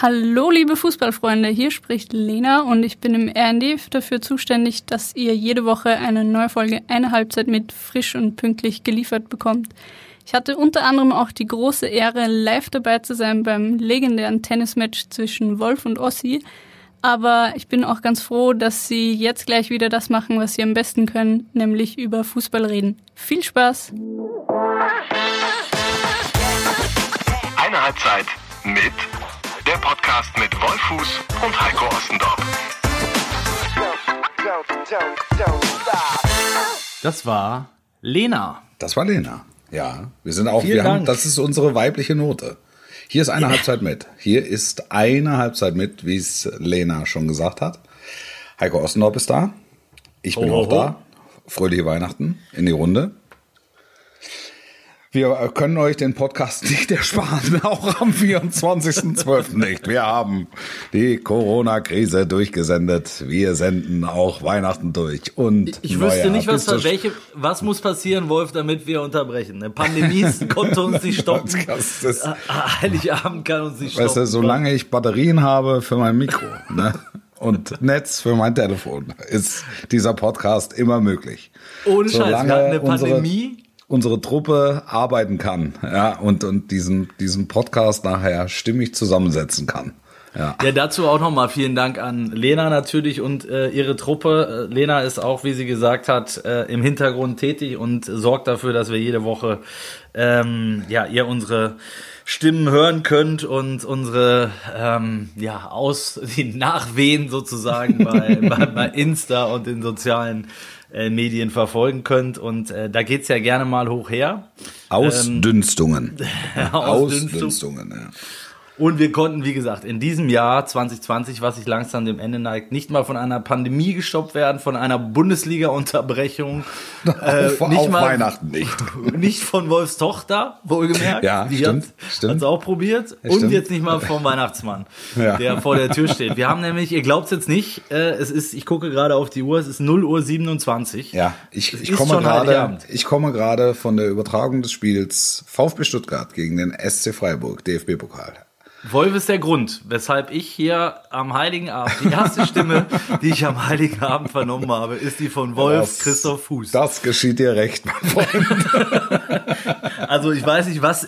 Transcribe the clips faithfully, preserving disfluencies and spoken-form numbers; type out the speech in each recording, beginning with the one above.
Hallo liebe Fußballfreunde, hier spricht Lena und ich bin im R N D dafür zuständig, dass ihr jede Woche eine neue Folge Eine Halbzeit mit frisch und pünktlich geliefert bekommt. Ich hatte unter anderem auch die große Ehre, live dabei zu sein beim legendären Tennismatch zwischen Wolf und Ossi. Aber ich bin auch ganz froh, dass sie jetzt gleich wieder das machen, was sie am besten können, nämlich über Fußball reden. Viel Spaß! Eine Halbzeit mit der Podcast mit Wolfuß und Heiko Ostendorf. Das war Lena. Das war Lena. Ja, wir sind auch, Vielen wir Dank. haben, das ist unsere weibliche Note. Hier ist eine Yeah. Halbzeit mit. Hier ist eine Halbzeit mit, wie es Lena schon gesagt hat. Heiko Ostendorf ist da. Ich bin Ho, ho, auch ho. da. Fröhliche Weihnachten in die Runde. Wir können euch den Podcast nicht ersparen, auch am vierundzwanzigsten zwölften nicht. Wir haben die Corona-Krise durchgesendet. Wir senden auch Weihnachten durch. Und Ich wüsste nicht, was, Neujahr. welche, was muss passieren, Wolf, damit wir unterbrechen. Eine Pandemie konnte uns nicht stoppen. Das ist- Heiligabend kann uns nicht stoppen. Weißt du, solange ich Batterien habe für mein Mikro, ne, und Netz für mein Telefon, ist dieser Podcast immer möglich. Ohne Scheiß, wir Solange hatten eine unsere, Pandemie. unsere Truppe arbeiten kann, ja, und, und diesen, diesen Podcast nachher stimmig zusammensetzen kann. Ja. Ja, dazu auch nochmal vielen Dank an Lena natürlich und äh, ihre Truppe. Äh, Lena ist auch, wie sie gesagt hat, äh, im Hintergrund tätig und sorgt dafür, dass wir jede Woche ähm, ja, ihr unsere Stimmen hören könnt und unsere ähm, ja aus die Nachwehen sozusagen bei, bei, bei Insta und den sozialen äh, Medien verfolgen könnt. Und äh, da geht's ja gerne mal hoch her. Ausdünstungen. Ausdünstung. Ausdünstungen, ja. Und wir konnten, wie gesagt, in diesem Jahr zwanzig zwanzig, was sich langsam dem Ende neigt, nicht mal von einer Pandemie gestoppt werden, von einer Bundesliga-Unterbrechung. äh, Auch nicht mal, Weihnachten nicht. Nicht von Wolfs Tochter, wohlgemerkt. Ja, Die stimmt, hat stimmt. es auch probiert. Ja, Und stimmt. jetzt nicht mal vom Weihnachtsmann, Ja. der vor der Tür steht. Wir haben nämlich, ihr glaubt es jetzt nicht, äh, es ist, ich gucke gerade auf die Uhr, es ist null Uhr siebenundzwanzig. Ja, ich, Es ich ist komme schon gerade, Heiligabend. ich komme gerade von der Übertragung des Spiels VfB Stuttgart gegen den S C Freiburg, D F B-Pokal. Wolf ist der Grund, weshalb ich hier am Heiligen Abend, die erste Stimme, die ich am Heiligen Abend vernommen habe, ist die von Wolf Das- Christoph Fuß. Das geschieht dir recht, mein Freund. Also ich weiß nicht, was,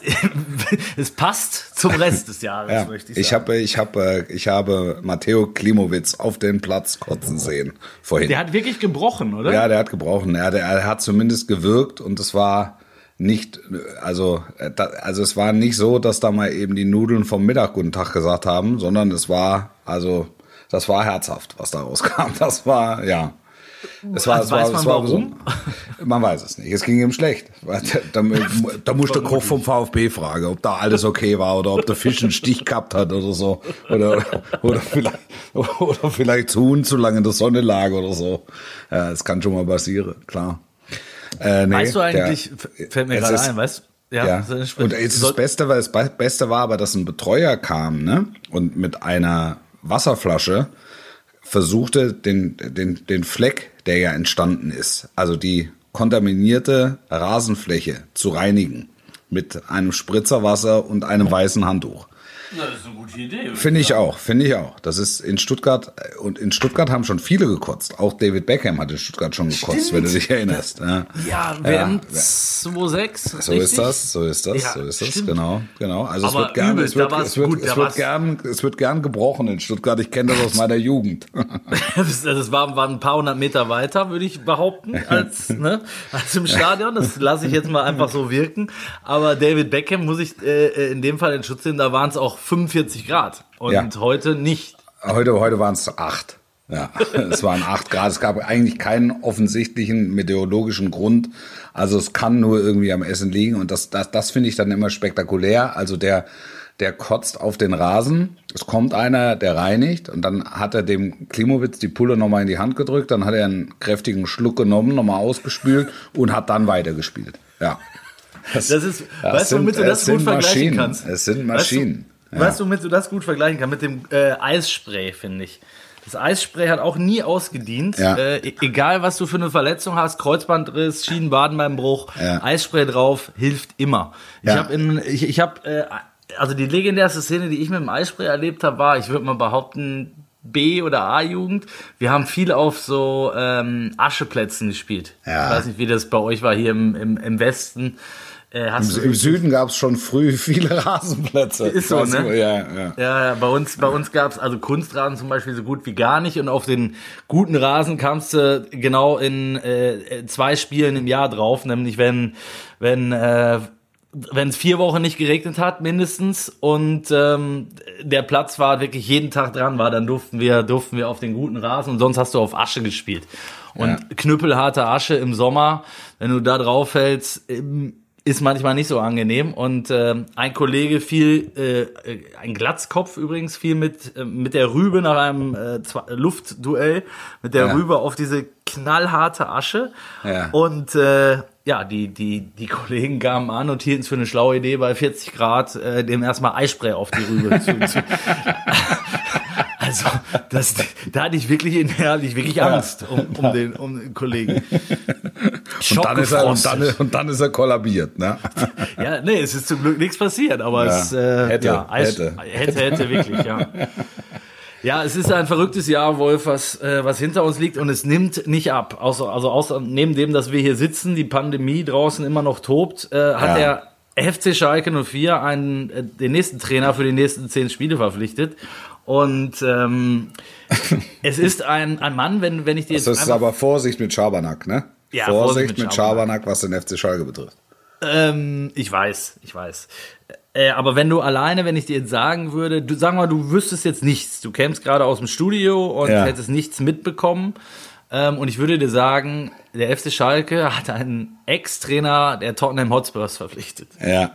es passt zum Rest des Jahres, Ja, möchte ich ich sagen. habe, ich habe, ich habe Matteo Klimowitz auf den Platz kotzen sehen vorhin. Der hat wirklich gebrochen, oder? Ja, der hat gebrochen. Er, der, er hat zumindest gewirkt und es war nicht, also, äh, da, also es war nicht so, dass da mal eben die Nudeln vom Mittag guten Tag gesagt haben, sondern es war, also, das war herzhaft, was da rauskam. Das war, ja. Es war, Also es war, weiß man es war warum? Man weiß es nicht. Es ging ihm schlecht. Da, da, da muss der Koch vom VfB fragen, ob da alles okay war oder ob der Fisch einen Stich gehabt hat oder so. Oder, oder vielleicht, oder vielleicht das Huhn zu lange in der Sonne lag oder so. Ja, das kann schon mal passieren, klar. Äh, nee, Weißt du eigentlich, der- fällt mir es gerade ist- ein, weißt du? Ja, und jetzt das Beste war, das Be- Beste war aber, dass ein Betreuer kam, ne, und mit einer Wasserflasche versuchte, den, den, den Fleck, der ja entstanden ist, also die kontaminierte Rasenfläche zu reinigen mit einem Spritzerwasser und einem weißen Handtuch. Das ist eine gute Idee. Finde ich auch, finde ich auch. Das ist in Stuttgart, und in Stuttgart haben schon viele gekotzt. Auch David Beckham hat in Stuttgart schon gekotzt, Stimmt. wenn du dich erinnerst. Ja, Ja, W M Ja. zwei sechs. So ist das, so ist das, Ja, so ist das, stimmt. genau, genau. Also es Aber wird gern, übel, es wird, da war's es wird, gut, da es wird war's- gern, es wird gern gebrochen in Stuttgart. Ich kenne das aus meiner Jugend. Das, das war, war ein paar hundert Meter weiter, würde ich behaupten, als, ne, als im Stadion. Das lasse ich jetzt mal einfach so wirken. Aber David Beckham muss ich äh, in dem Fall in Schutz nehmen, da waren es auch fünfundvierzig Grad. Und Ja. heute nicht. Heute, heute waren es acht. Ja, es waren acht Grad. Es gab eigentlich keinen offensichtlichen meteorologischen Grund. Also es kann nur irgendwie am Essen liegen. Und das, das, das finde ich dann immer spektakulär. Also der, der kotzt auf den Rasen. Es kommt einer, der reinigt. Und dann hat er dem Klimowitz die Pulle nochmal in die Hand gedrückt. Dann hat er einen kräftigen Schluck genommen, nochmal ausgespült und hat dann weitergespielt. Ja. Das ist, das weißt du, womit sind- du das es gut sind vergleichen Maschinen. kannst? Es sind Weißt du- Maschinen. Ja. Weißt du, womit du das gut vergleichen kannst? Mit dem äh, Eisspray, finde ich. Das Eisspray hat auch nie ausgedient. Ja. Äh, e- egal, was du für eine Verletzung hast, Kreuzbandriss, Schienenwadenbeinbruch, Ja. Eisspray drauf, hilft immer. Ich Ja. habe in, ich, ich habe äh, also die legendärste Szene, die ich mit dem Eisspray erlebt habe, war, ich würde mal behaupten, B- oder A-Jugend. Wir haben viel auf so ähm, Ascheplätzen gespielt. Ja. Ich weiß nicht, wie das bei euch war hier im, im, im Westen. Äh, hast Im, du Im Süden gab es schon früh viele Rasenplätze. Ist so, ne? Ja, ja. Ja, ja, bei uns, bei uns gab es also Kunstrasen zum Beispiel so gut wie gar nicht und auf den guten Rasen kamst du genau in äh, zwei Spielen im Jahr drauf, nämlich wenn wenn äh, wenn es vier Wochen nicht geregnet hat mindestens und ähm, der Platz war wirklich jeden Tag dran war, dann durften wir durften wir auf den guten Rasen und sonst hast du auf Asche gespielt und ja. knüppelharte Asche im Sommer, wenn du da drauf fällst, ist manchmal nicht so angenehm und äh, ein Kollege fiel, äh, ein Glatzkopf übrigens, fiel mit äh, mit der Rübe nach einem äh, Luftduell mit der ja. Rübe auf diese knallharte Asche ja. und äh, ja, die die die Kollegen kamen an und hielten es für eine schlaue Idee, bei vierzig Grad äh, dem erstmal Eispray auf die Rübe zu, zu also das, da hatte ich wirklich in der, hatte ich wirklich Angst um, um den um den Kollegen. Und dann, ist er, und, dann, und dann ist er kollabiert, ne? Ja, nee, es ist zum Glück nichts passiert, aber ja. es äh, hätte, ja, Eis, hätte. hätte, hätte wirklich, ja. Ja, es ist ein verrücktes Jahr, Wolf, was, äh, was hinter uns liegt und es nimmt nicht ab. Außer, also außer neben dem, dass wir hier sitzen, die Pandemie draußen immer noch tobt, äh, hat ja. der F C Schalke null vier einen, äh, den nächsten Trainer für die nächsten zehn Spiele verpflichtet. Und ähm, es ist ein, ein Mann, wenn, wenn ich dir jetzt Das ist aber Vorsicht mit Schabernack, ne? Ja, Vorsicht, Vorsicht mit mit Schabernack, was den F C Schalke betrifft. Ähm, ich weiß, ich weiß. Äh, aber wenn du alleine, wenn ich dir jetzt sagen würde, du sag mal, du wüsstest jetzt nichts, du kämst gerade aus dem Studio und Ja. hättest nichts mitbekommen. Ähm, und ich würde dir sagen, der F C Schalke hat einen Ex-Trainer der Tottenham Hotspurs verpflichtet. Ja.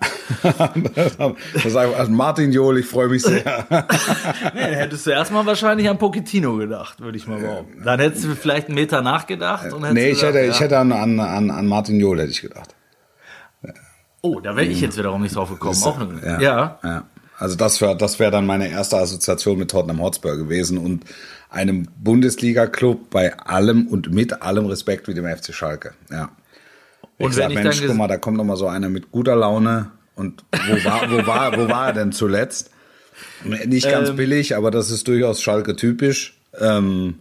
Das sagt also Martin Jol, ich freue mich sehr. Nee, dann hättest du erstmal wahrscheinlich an Pochettino gedacht, würde ich mal behaupten. Dann hättest du vielleicht einen Meter nachgedacht. Und Nee, ich gesagt, hätte, ja. ich hätte an, an, an, an Martin Jol hätte ich gedacht. Oh, da wäre ich jetzt wiederum nicht drauf gekommen. Ist- Auch eine, ja. ja. ja. Also das wäre das wär dann meine erste Assoziation mit Tottenham Hotspur gewesen und einem Bundesliga-Club bei allem und mit allem Respekt wie dem F C Schalke. Ja. Ich Und sag, wenn ich Mensch, dann guck mal, da kommt noch mal so einer mit guter Laune. Und wo war, wo war, wo war er denn zuletzt? Nicht ganz Ähm. billig, aber das ist durchaus Schalke typisch. Ähm,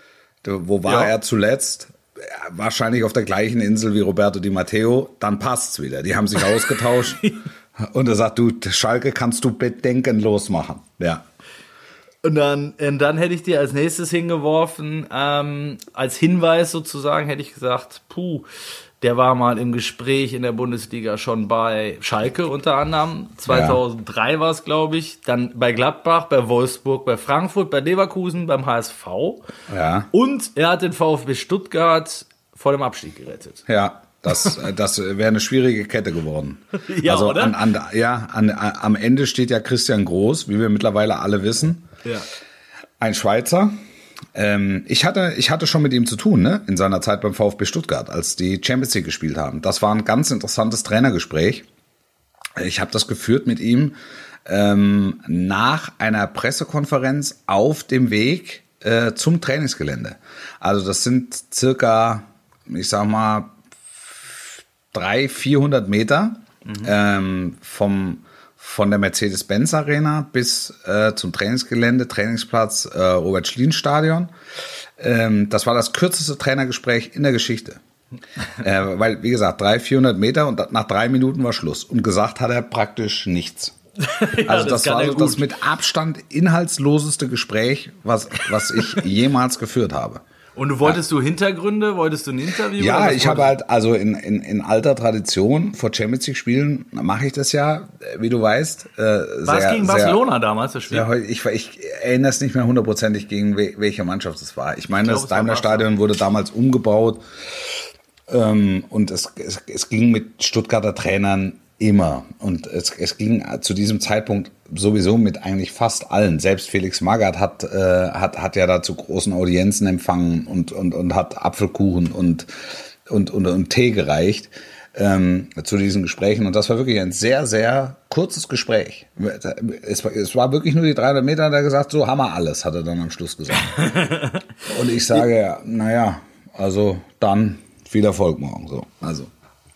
wo war Ja. er zuletzt? Ja, wahrscheinlich auf der gleichen Insel wie Roberto Di Matteo. Dann passt's wieder. Die haben sich ausgetauscht. Und er sagt, du, Schalke kannst du bedenkenlos machen. Ja. Und dann, und dann hätte ich dir als nächstes hingeworfen, ähm, als Hinweis sozusagen, hätte ich gesagt, puh, der war mal im Gespräch in der Bundesliga schon bei Schalke unter anderem. zweitausenddrei ja. war es, glaube ich. Dann bei Gladbach, bei Wolfsburg, bei Frankfurt, bei Leverkusen, beim H S V. Ja. Und er hat den VfB Stuttgart vor dem Abstieg gerettet. Ja. Das, das wäre eine schwierige Kette geworden. Ja, also oder? An, an, ja, an, am Ende steht ja Christian Groß, wie wir mittlerweile alle wissen. Ja. Ein Schweizer. Ähm, ich hatte, ich hatte schon mit ihm zu tun, ne? In seiner Zeit beim VfB Stuttgart, als die Champions League gespielt haben. Das war ein ganz interessantes Trainergespräch. Ich habe das geführt mit ihm ähm, nach einer Pressekonferenz auf dem Weg äh, zum Trainingsgelände. Also das sind circa, ich sag mal, dreihundert, vierhundert Meter mhm. ähm, vom, von der Mercedes-Benz Arena bis äh, zum Trainingsgelände, Trainingsplatz äh, Robert-Schlien-Stadion. Ähm, das war das kürzeste Trainergespräch in der Geschichte. äh, weil, wie gesagt, dreihundert, vierhundert Meter und nach drei Minuten war Schluss. Und gesagt hat er praktisch nichts. Ja, also das, das war kann so er das gut. mit Abstand inhaltsloseste Gespräch, was, was ich jemals geführt habe. Und du wolltest ja. du Hintergründe? Wolltest du ein Interview? Ja, oder was ich habe wolltest halt, also in, in, in alter Tradition vor Champions League Spielen mache ich das ja, wie du weißt. Äh, War es gegen Barcelona damals, das Spiel? Ja, ich, ich erinnere es nicht mehr hundertprozentig, gegen we, welche Mannschaft es war. Ich meine, Ich glaub, das es war Daimler-Stadion wurde damals umgebaut ähm, und es, es, es ging mit Stuttgarter Trainern immer. Und es, es ging zu diesem Zeitpunkt sowieso mit eigentlich fast allen. Selbst Felix Magath hat, äh, hat, hat ja da zu großen Audienzen empfangen und, und, und hat Apfelkuchen und, und, und, und Tee gereicht ähm, zu diesen Gesprächen. Und das war wirklich ein sehr, sehr kurzes Gespräch. Es war, es war wirklich nur die dreihundert Meter, der gesagt, so haben wir alles, hat er dann am Schluss gesagt. Und ich sage, naja, also dann viel Erfolg morgen. So, also.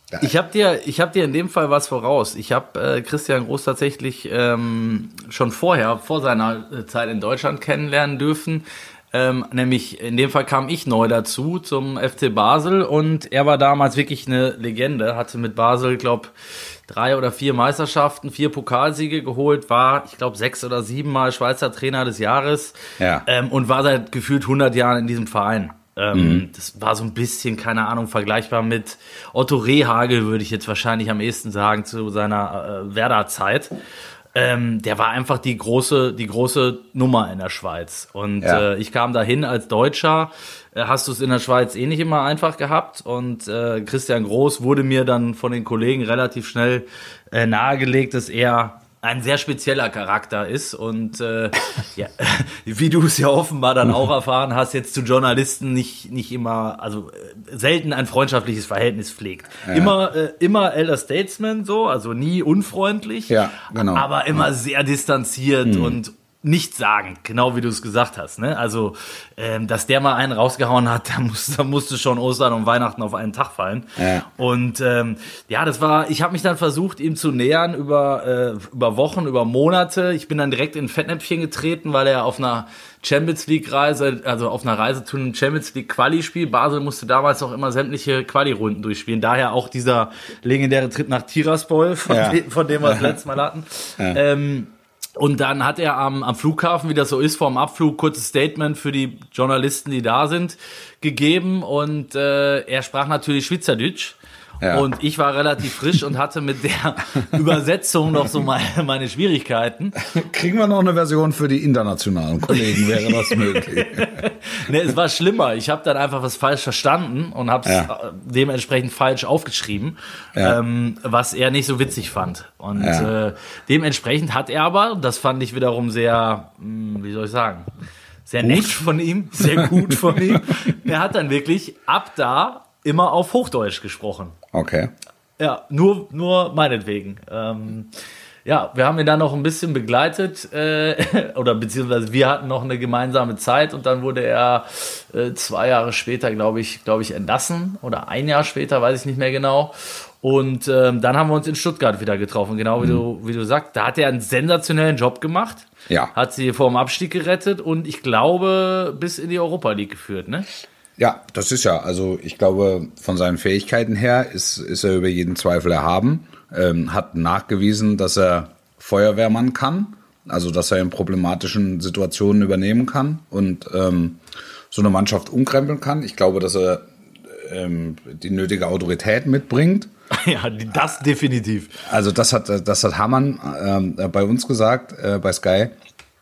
Ich habe dir, ich habe dir in dem Fall was voraus. Ich habe äh, Christian Groß tatsächlich ähm, schon vorher, vor seiner Zeit in Deutschland kennenlernen dürfen. Ähm, nämlich in dem Fall kam ich neu dazu zum F C Basel und er war damals wirklich eine Legende. Hatte mit Basel, glaube drei oder vier Meisterschaften, vier Pokalsiege geholt, war, ich glaube, sechs oder sieben Mal Schweizer Trainer des Jahres ja. ähm, und war seit gefühlt hundert Jahren in diesem Verein. Ähm, mhm. Das war so ein bisschen, keine Ahnung, vergleichbar mit Otto Rehhagel, würde ich jetzt wahrscheinlich am ehesten sagen, zu seiner äh, Werder-Zeit. Ähm, der war einfach die große, die große Nummer in der Schweiz. Und ja. äh, ich kam dahin als Deutscher. Äh, hast du es in der Schweiz eh nicht immer einfach gehabt. Und äh, Christian Groß wurde mir dann von den Kollegen relativ schnell äh, nahegelegt, dass er ein sehr spezieller Charakter ist und äh, ja, wie du es ja offenbar dann auch erfahren hast, jetzt zu Journalisten nicht nicht immer, also äh, selten ein freundschaftliches Verhältnis pflegt. Ja. Immer äh, immer Elder Statesman so, also nie unfreundlich, ja, genau. aber immer ja. sehr distanziert mhm. und nichts sagen, genau wie du es gesagt hast, ne? Also, ähm, dass der mal einen rausgehauen hat, da, muss, da musste schon Ostern und Weihnachten auf einen Tag fallen. Ja. Und ähm, ja, das war, ich habe mich dann versucht, ihm zu nähern über äh, über Wochen, über Monate. Ich bin dann direkt in Fettnäpfchen getreten, weil er auf einer Champions League Reise, also auf einer Reise zu einem Champions League Quali-Spiel. Basel musste damals auch immer sämtliche Quali-Runden durchspielen. Daher auch dieser legendäre Tritt nach Tiraspol, von, ja. dem, von dem wir das letzte Mal hatten. Ja. Ähm, Und dann hat er am, am Flughafen, wie das so ist, vor dem Abflug, kurzes Statement für die Journalisten, die da sind, gegeben. Und äh, er sprach natürlich Schweizerdeutsch. Ja. Und ich war relativ frisch und hatte mit der Übersetzung noch so meine, meine Schwierigkeiten. Kriegen wir noch eine Version für die internationalen Kollegen, wäre das möglich? Ne, es war schlimmer. Ich habe dann einfach was falsch verstanden und habe es ja. dementsprechend falsch aufgeschrieben, ja. ähm, was er nicht so witzig fand. Und ja. äh, dementsprechend hat er aber, das fand ich wiederum sehr, mh, wie soll ich sagen, sehr gut. nett von ihm, sehr gut von ihm. Er hat dann wirklich ab da immer auf Hochdeutsch gesprochen. Okay. Ja, nur, nur meinetwegen. Ähm, ja, wir haben ihn dann noch ein bisschen begleitet, äh, oder beziehungsweise wir hatten noch eine gemeinsame Zeit und dann wurde er äh, zwei Jahre später, glaube ich, glaube ich, entlassen oder ein Jahr später, weiß ich nicht mehr genau. Und ähm, dann haben wir uns in Stuttgart wieder getroffen, genau wie mhm. du, wie du sagst. Da hat er einen sensationellen Job gemacht. Ja. Hat sie vor dem Abstieg gerettet und ich glaube bis in die Europa League geführt, ne? Ja, das ist ja, also ich glaube, von seinen Fähigkeiten her ist, ist er über jeden Zweifel erhaben, ähm, hat nachgewiesen, dass er Feuerwehrmann kann, also dass er in problematischen Situationen übernehmen kann und ähm, so eine Mannschaft umkrempeln kann. Ich glaube, dass er ähm, die nötige Autorität mitbringt. Ja, das definitiv. Also das hat, das hat Hamann ähm, bei uns gesagt, äh, bei Sky,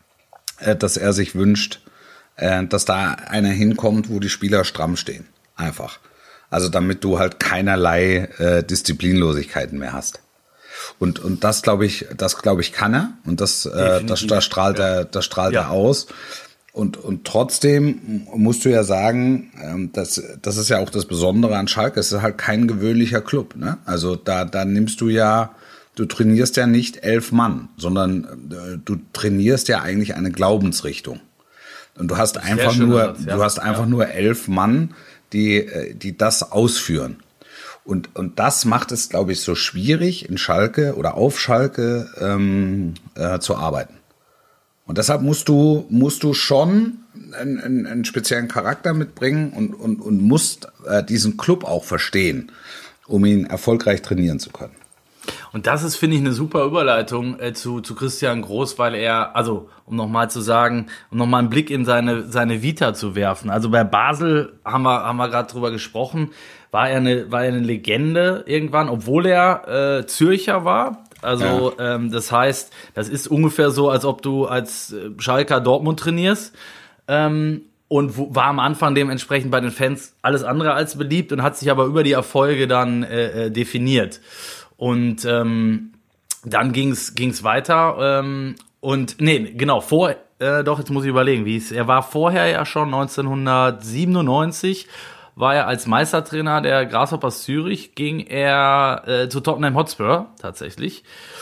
äh, dass er sich wünscht, dass da einer hinkommt, wo die Spieler stramm stehen. Einfach. Also damit du halt keinerlei äh, Disziplinlosigkeiten mehr hast. Und und das glaube ich, das glaube ich kann er und das äh, das, das strahlt ja. er, das strahlt ja. er aus. Und und trotzdem musst du ja sagen, ähm, das das ist ja auch das Besondere an Schalke. Es ist halt kein gewöhnlicher Club, ne? Also da da nimmst du ja, du trainierst ja nicht elf Mann, sondern äh, du trainierst ja eigentlich eine Glaubensrichtung. Und du hast einfach nur, Satz, ja. du hast einfach ja. nur elf Mann, die, die das ausführen. Und, und das macht es, glaube ich, so schwierig in Schalke oder auf Schalke ähm, äh, zu arbeiten. Und deshalb musst du, musst du schon einen, einen, einen speziellen Charakter mitbringen und, und, und musst äh, diesen Club auch verstehen, um ihn erfolgreich trainieren zu können. Und das ist, finde ich, eine super Überleitung äh, zu, zu Christian Groß, weil er, also um nochmal zu sagen, um nochmal einen Blick in seine, seine Vita zu werfen. Also bei Basel haben wir, haben wir gerade drüber gesprochen, war er eine, war er eine Legende irgendwann, obwohl er äh, Zürcher war. Also ja. ähm, das heißt, das ist ungefähr so, als ob du als Schalker Dortmund trainierst. Ähm, und war am Anfang dementsprechend bei den Fans alles andere als beliebt und hat sich aber über die Erfolge dann äh, definiert. Und ähm, dann ging's ging's weiter ähm, und nee, genau, vor äh, doch, jetzt muss ich überlegen, wie es er war vorher ja schon neunzehnhundertsiebenundneunzig war er als Meistertrainer der Grasshoppers Zürich, ging er äh, zu Tottenham Hotspur tatsächlich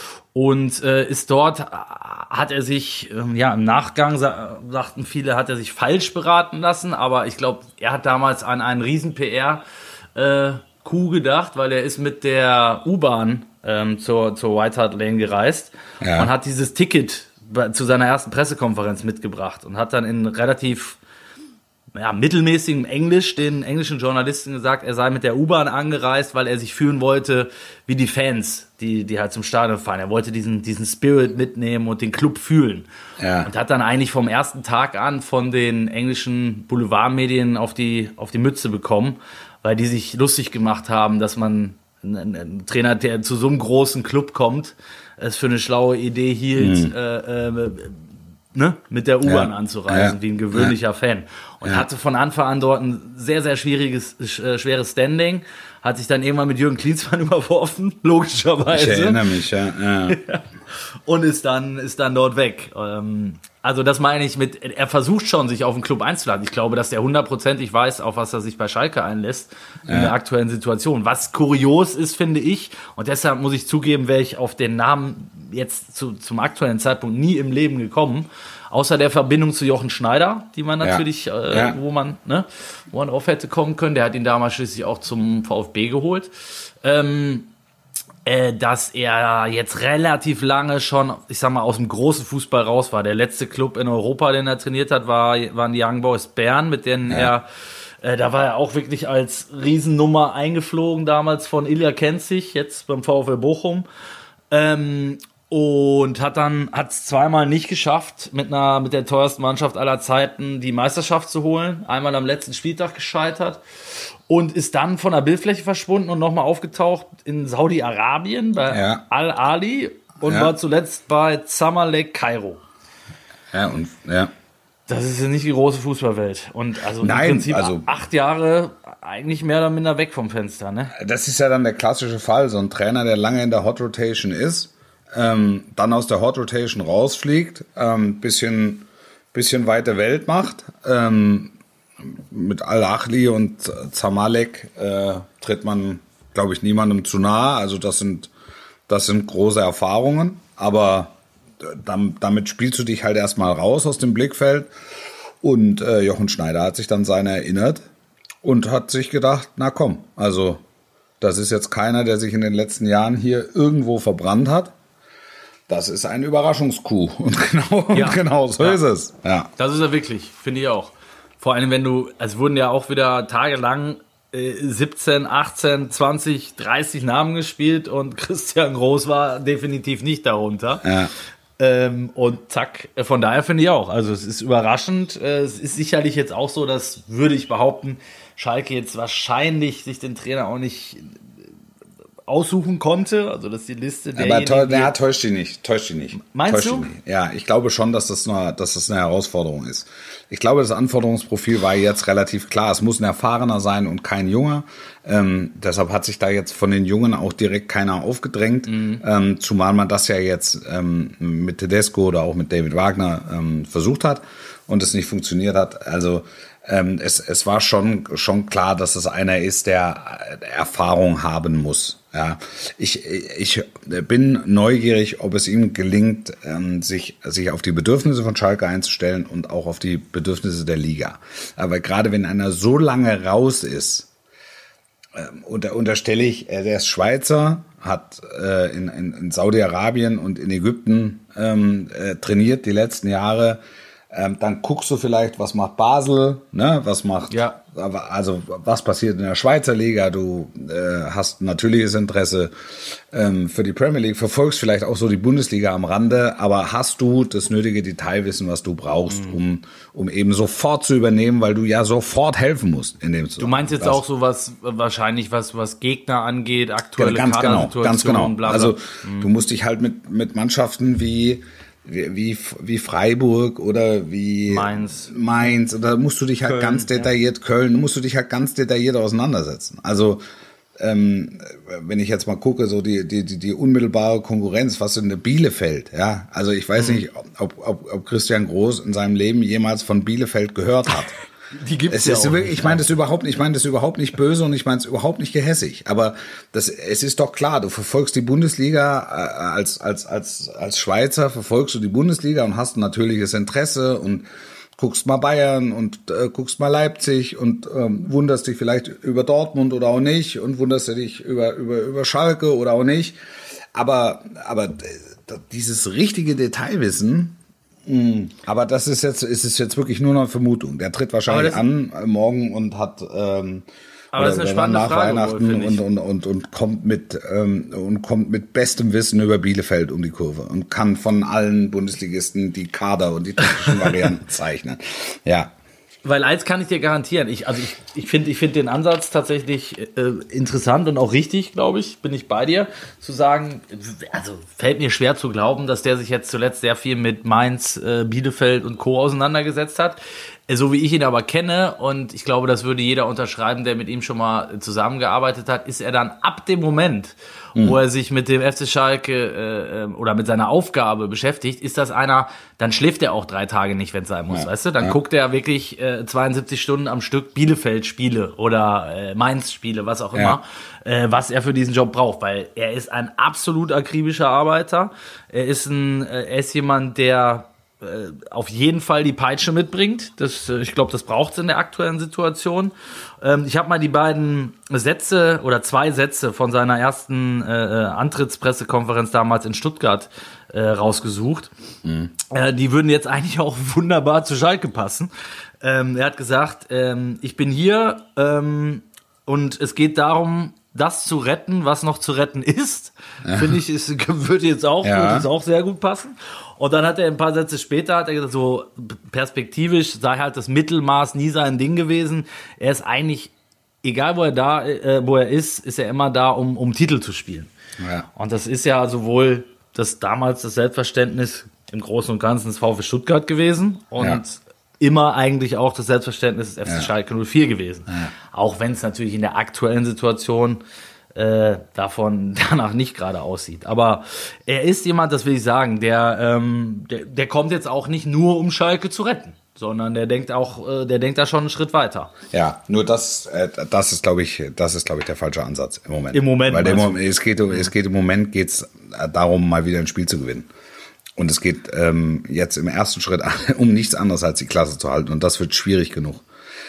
und äh, ist dort, hat er sich, äh, ja im Nachgang, sa- sagten viele, hat er sich falsch beraten lassen, aber ich glaube, er hat damals an einen riesen P R äh, Coup gedacht, weil er ist mit der U-Bahn ähm, zur, zur White Hart Lane gereist ja. und hat dieses Ticket bei, zu seiner ersten Pressekonferenz mitgebracht und hat dann in relativ ja, mittelmäßigem Englisch den englischen Journalisten gesagt, er sei mit der U-Bahn angereist, weil er sich fühlen wollte wie die Fans, die, die halt zum Stadion fahren. Er wollte diesen, diesen Spirit mitnehmen und den Club fühlen. Ja. Und hat dann eigentlich vom ersten Tag an von den englischen Boulevardmedien auf die, auf die Mütze bekommen, weil die sich lustig gemacht haben, dass man einen, einen Trainer, der zu so einem großen Club kommt, es für eine schlaue Idee hielt, mhm. äh, äh, Ne, mit der U-Bahn ja. anzureisen, ja. wie ein gewöhnlicher ja. Fan. Und ja. hatte von Anfang an dort ein sehr, sehr schwieriges, äh, schweres Standing. Hat sich dann irgendwann mit Jürgen Klinsmann überworfen, logischerweise. Ich erinnere mich, ja. ja. ja. Und ist dann, ist dann dort weg. Ähm, also das meine ich mit, er versucht schon, sich auf den Club einzuladen. Ich glaube, dass der hundertprozentig weiß, auf was er sich bei Schalke einlässt in ja. der aktuellen Situation. Was kurios ist, finde ich, und deshalb muss ich zugeben, wäre ich auf den Namen jetzt zu, zum aktuellen Zeitpunkt nie im Leben gekommen, außer der Verbindung zu Jochen Schneider, die man natürlich, ja. Äh, ja. wo man, ne, wo man drauf hätte kommen können. Der hat ihn damals schließlich auch zum VfB geholt. Ähm, äh, dass er jetzt relativ lange schon, ich sag mal, aus dem großen Fußball raus war. Der letzte Club in Europa, den er trainiert hat, war, waren die Young Boys Bern, mit denen ja. er, äh, da war er auch wirklich als Riesennummer eingeflogen, damals von Ilja Kenzig, jetzt beim VfL Bochum. Ähm, und hat dann hat es zweimal nicht geschafft, mit einer mit der teuersten Mannschaft aller Zeiten die Meisterschaft zu holen. Einmal am letzten Spieltag gescheitert und ist dann von der Bildfläche verschwunden und nochmal aufgetaucht in Saudi-Arabien bei ja. Al-Ali und ja. war zuletzt bei Zamalek Kairo. Ja, und ja. Das ist ja nicht die große Fußballwelt. Und also Nein, im Prinzip also, acht Jahre eigentlich mehr oder minder weg vom Fenster, ne? Das ist ja dann der klassische Fall. So ein Trainer, der lange in der Hot Rotation ist, ähm, dann aus der Hot Rotation rausfliegt, ähm, bisschen, bisschen weite Welt macht. Ähm, mit Al-Ahly und Zamalek äh, tritt man, glaube ich, niemandem zu nahe. Also das sind, das sind große Erfahrungen. Aber damit spielst du dich halt erstmal raus aus dem Blickfeld. Und äh, Jochen Schneider hat sich dann seine erinnert und hat sich gedacht, na komm, also das ist jetzt keiner, der sich in den letzten Jahren hier irgendwo verbrannt hat. Das ist ein Überraschungskuh. Und genau, ja. genau so ja. ist es. Ja. Das ist er wirklich, finde ich auch. Vor allem, wenn du, es wurden ja auch wieder tagelang äh, siebzehn, achtzehn, zwanzig, dreißig Namen gespielt und Christian Groß war definitiv nicht darunter. Ja. Ähm, und zack, von daher finde ich auch, also es ist überraschend, es ist sicherlich jetzt auch so, dass, würde ich behaupten, Schalke jetzt wahrscheinlich sich den Trainer auch nicht aussuchen konnte, also dass die Liste aber täu- na, täuscht die nicht, täuscht die nicht. Meinst täuscht du? Nicht. Ja, ich glaube schon, dass das, eine, dass das eine Herausforderung ist. Ich glaube, das Anforderungsprofil war jetzt relativ klar. Es muss ein Erfahrener sein und kein Junger. Ähm, deshalb hat sich da jetzt von den Jungen auch direkt keiner aufgedrängt. Mhm. Ähm, zumal man das ja jetzt ähm, mit Tedesco oder auch mit David Wagner ähm, versucht hat und es nicht funktioniert hat. Also ähm, es, es war schon, schon klar, dass es einer ist, der Erfahrung haben muss. Ja, ich, ich bin neugierig, ob es ihm gelingt, sich, sich auf die Bedürfnisse von Schalke einzustellen und auch auf die Bedürfnisse der Liga. Aber gerade wenn einer so lange raus ist, unter, unterstelle ich, er ist Schweizer, hat in, in, in Saudi-Arabien und in Ägypten ähm, trainiert die letzten Jahre. Ähm, dann guckst du vielleicht, was macht Basel, ne? Was macht, ja. also was passiert in der Schweizer Liga? Du äh, hast natürliches Interesse ähm, für die Premier League, verfolgst vielleicht auch so die Bundesliga am Rande, aber hast du das nötige Detailwissen, was du brauchst, mhm. um um eben sofort zu übernehmen, weil du ja sofort helfen musst in dem Du meinst jetzt auch so was wahrscheinlich was was Gegner angeht, aktuelle ja, ganz genau, ganz genau. Bla bla. Also mhm. du musst dich halt mit mit Mannschaften wie Wie, wie Freiburg oder wie Mainz. Mainz. Und da musst du dich halt Köln, ganz detailliert, ja. Köln, musst du dich halt ganz detailliert auseinandersetzen. Also, ähm, wenn ich jetzt mal gucke, so die, die, die, die unmittelbare Konkurrenz, was in der Bielefeld, ja. Also ich weiß mhm. nicht, ob, ob, ob Christian Groß in seinem Leben jemals von Bielefeld gehört hat. Die gibt's es ja ist auch wirklich, nicht, ich meine das überhaupt nicht, ich meine das überhaupt nicht böse und ich meine es überhaupt nicht gehässig, aber das, es ist doch klar, du verfolgst die Bundesliga als, als, als, als Schweizer verfolgst du die Bundesliga und hast ein natürliches Interesse und guckst mal Bayern und äh, guckst mal Leipzig und ähm, wunderst dich vielleicht über Dortmund oder auch nicht und wunderst du dich über über über Schalke oder auch nicht. Aber aber dieses richtige Detailwissen, mh, aber das ist jetzt ist es jetzt wirklich nur noch eine Vermutung. Der tritt wahrscheinlich an äh, morgen und hat ähm, aber das ist eine spannende nach Frage, Weihnachten Wolf, und, und, und, und kommt mit ähm, und kommt mit bestem Wissen über Bielefeld um die Kurve und kann von allen Bundesligisten die Kader und die taktischen Varianten zeichnen. Ja. Weil eins kann ich dir garantieren, ich, also ich, ich finde ich finde den Ansatz tatsächlich äh, interessant und auch richtig, glaube ich, bin ich bei dir, zu sagen, also fällt mir schwer zu glauben, dass der sich jetzt zuletzt sehr viel mit Mainz, äh, Bielefeld und Co. auseinandergesetzt hat. So wie ich ihn aber kenne, und ich glaube, das würde jeder unterschreiben, der mit ihm schon mal zusammengearbeitet hat, ist er dann ab dem Moment, mhm. wo er sich mit dem F C Schalke äh, oder mit seiner Aufgabe beschäftigt, ist das einer, dann schläft er auch drei Tage nicht, wenn es sein muss, ja. weißt du? Dann ja. guckt er wirklich äh, zweiundsiebzig Stunden am Stück Bielefeld-Spiele oder äh, Mainz-Spiele, was auch immer, ja. äh, was er für diesen Job braucht, weil er ist ein absolut akribischer Arbeiter. Er ist ein, äh, er ist jemand, der auf jeden Fall die Peitsche mitbringt. Das, ich glaube, das braucht es in der aktuellen Situation. Ähm, ich habe mal die beiden Sätze oder zwei Sätze von seiner ersten äh, Antrittspressekonferenz damals in Stuttgart äh, rausgesucht. Mhm. Äh, die würden jetzt eigentlich auch wunderbar zu Schalke passen. Ähm, er hat gesagt, ähm, ich bin hier ähm, und es geht darum, das zu retten, was noch zu retten ist. Ja. Finde ich, ist, würde jetzt auch, ja. würde jetzt auch sehr gut passen. Und dann hat er ein paar Sätze später, hat er gesagt, so perspektivisch sei halt das Mittelmaß nie sein Ding gewesen. Er ist eigentlich, egal wo er da, äh, wo er ist, ist er immer da, um, um Titel zu spielen. Ja. Und das ist ja sowohl das damals das Selbstverständnis im Großen und Ganzen des VfB Stuttgart gewesen und ja. immer eigentlich auch das Selbstverständnis des F C ja. Schalke null vier gewesen. Ja. Auch wenn es natürlich in der aktuellen Situation äh, davon danach nicht gerade aussieht. Aber er ist jemand, das will ich sagen, der, ähm, der, der kommt jetzt auch nicht nur, um Schalke zu retten, sondern der denkt auch, äh, der denkt da schon einen Schritt weiter. Ja, nur das, äh, das ist, glaube ich, das ist, glaube ich, der falsche Ansatz im Moment. Im Moment. Weil der, es geht, es geht im Moment geht's darum, mal wieder ein Spiel zu gewinnen. Und es geht ähm, jetzt im ersten Schritt um nichts anderes als die Klasse zu halten. Und das wird schwierig genug.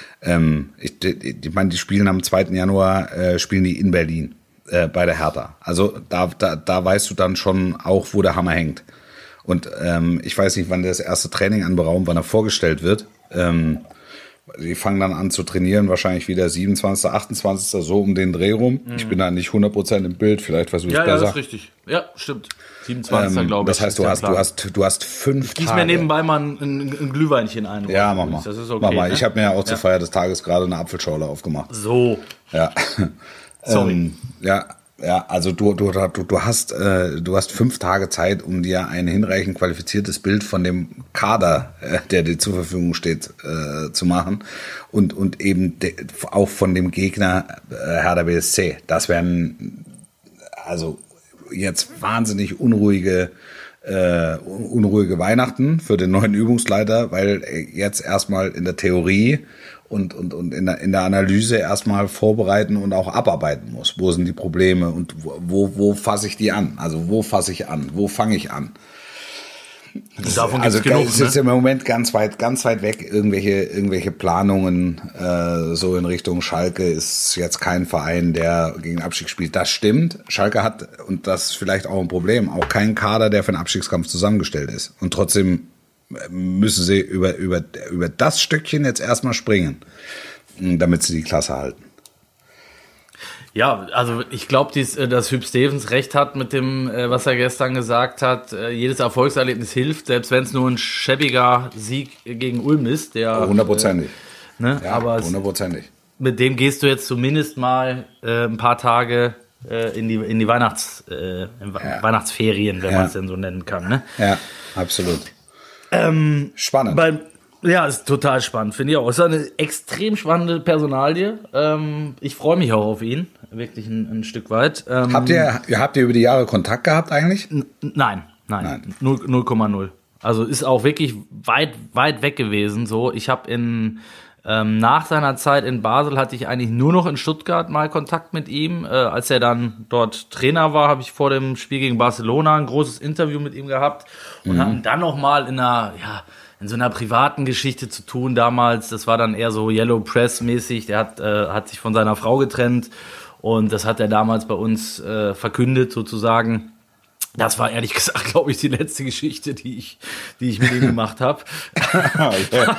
Ähm, ich, ich meine, die spielen am zweiten Januar, äh, spielen die in Berlin äh, bei der Hertha. Also da, da, da weißt du dann schon auch, wo der Hammer hängt. Und ähm, ich weiß nicht, wann das erste Training anberaumt, wann er vorgestellt wird. Ähm, die fangen dann an zu trainieren, wahrscheinlich wieder siebenundzwanzigsten, achtundzwanzigsten so um den Dreh rum. Mhm. Ich bin da nicht hundert Prozent im Bild, vielleicht weißt du es ja, besser. Ja, das ist richtig. Ja, stimmt. siebenundzwanzigsten Ähm, glaube ich. Das heißt, du hast, du hast, du hast fünf Tage. Gieß mir nebenbei mal ein, ein, ein Glühweinchen ein. Ja, mach mal. Das ist okay. Mach mal. Ne? Ich habe mir ja auch ja. zur Feier des Tages gerade eine Apfelschorle aufgemacht. So. Ja. Sorry. ähm, ja. Ja, also du, du, du, du hast, äh, du hast fünf Tage Zeit, um dir ein hinreichend qualifiziertes Bild von dem Kader, äh, der dir zur Verfügung steht, äh, zu machen und und eben de, auch von dem Gegner äh, Hertha B S C. Das wären also jetzt wahnsinnig unruhige, äh, unruhige Weihnachten für den neuen Übungsleiter, weil jetzt erstmal in der Theorie und und und in der in der Analyse erstmal vorbereiten und auch abarbeiten muss. Wo sind die Probleme und wo wo, wo fasse ich die an? Also wo fasse ich an? Wo fange ich an? Das, davon also genug, es ist ne? im Moment ganz weit ganz weit weg. Irgendwelche irgendwelche Planungen äh, so in Richtung Schalke ist jetzt kein Verein, der gegen Abstieg spielt. Das stimmt. Schalke hat, und das ist vielleicht auch ein Problem, auch keinen Kader, der für den Abstiegskampf zusammengestellt ist. Und trotzdem müssen sie über, über, über das Stückchen jetzt erstmal springen, damit sie die Klasse halten. Ja, also ich glaube, dass Hüb Stevens recht hat mit dem, was er gestern gesagt hat. Jedes Erfolgserlebnis hilft, selbst wenn es nur ein schäbiger Sieg gegen Ulm ist. Der, hundertprozentig. Äh, ne? Ja, aber hundertprozentig. Mit dem gehst du jetzt zumindest mal äh, ein paar Tage äh, in die, in die Weihnachts, äh, in ja. Weihnachtsferien, wenn ja. man es denn so nennen kann. Ne? Ja, absolut. Ähm, spannend. Beim, ja, ist total spannend, finde ich auch. Ist eine extrem spannende Personalie. Ähm, ich freue mich auch auf ihn, wirklich ein, ein Stück weit. Ähm, habt ihr, habt ihr über die Jahre Kontakt gehabt eigentlich? N- nein, nein, nein. null Komma null. Also ist auch wirklich weit, weit weg gewesen. So, ich habe in ähm, nach seiner Zeit in Basel hatte ich eigentlich nur noch in Stuttgart mal Kontakt mit ihm. Äh, als er dann dort Trainer war, habe ich vor dem Spiel gegen Barcelona ein großes Interview mit ihm gehabt und mhm. haben dann noch mal in einer, ja, in so einer privaten Geschichte zu tun damals. Das war dann eher so Yellow Press mäßig. Der hat, äh, hat sich von seiner Frau getrennt und das hat er damals bei uns äh, verkündet sozusagen. Das war ehrlich gesagt, glaube ich, die letzte Geschichte, die ich, die ich mit ihm gemacht habe. Okay.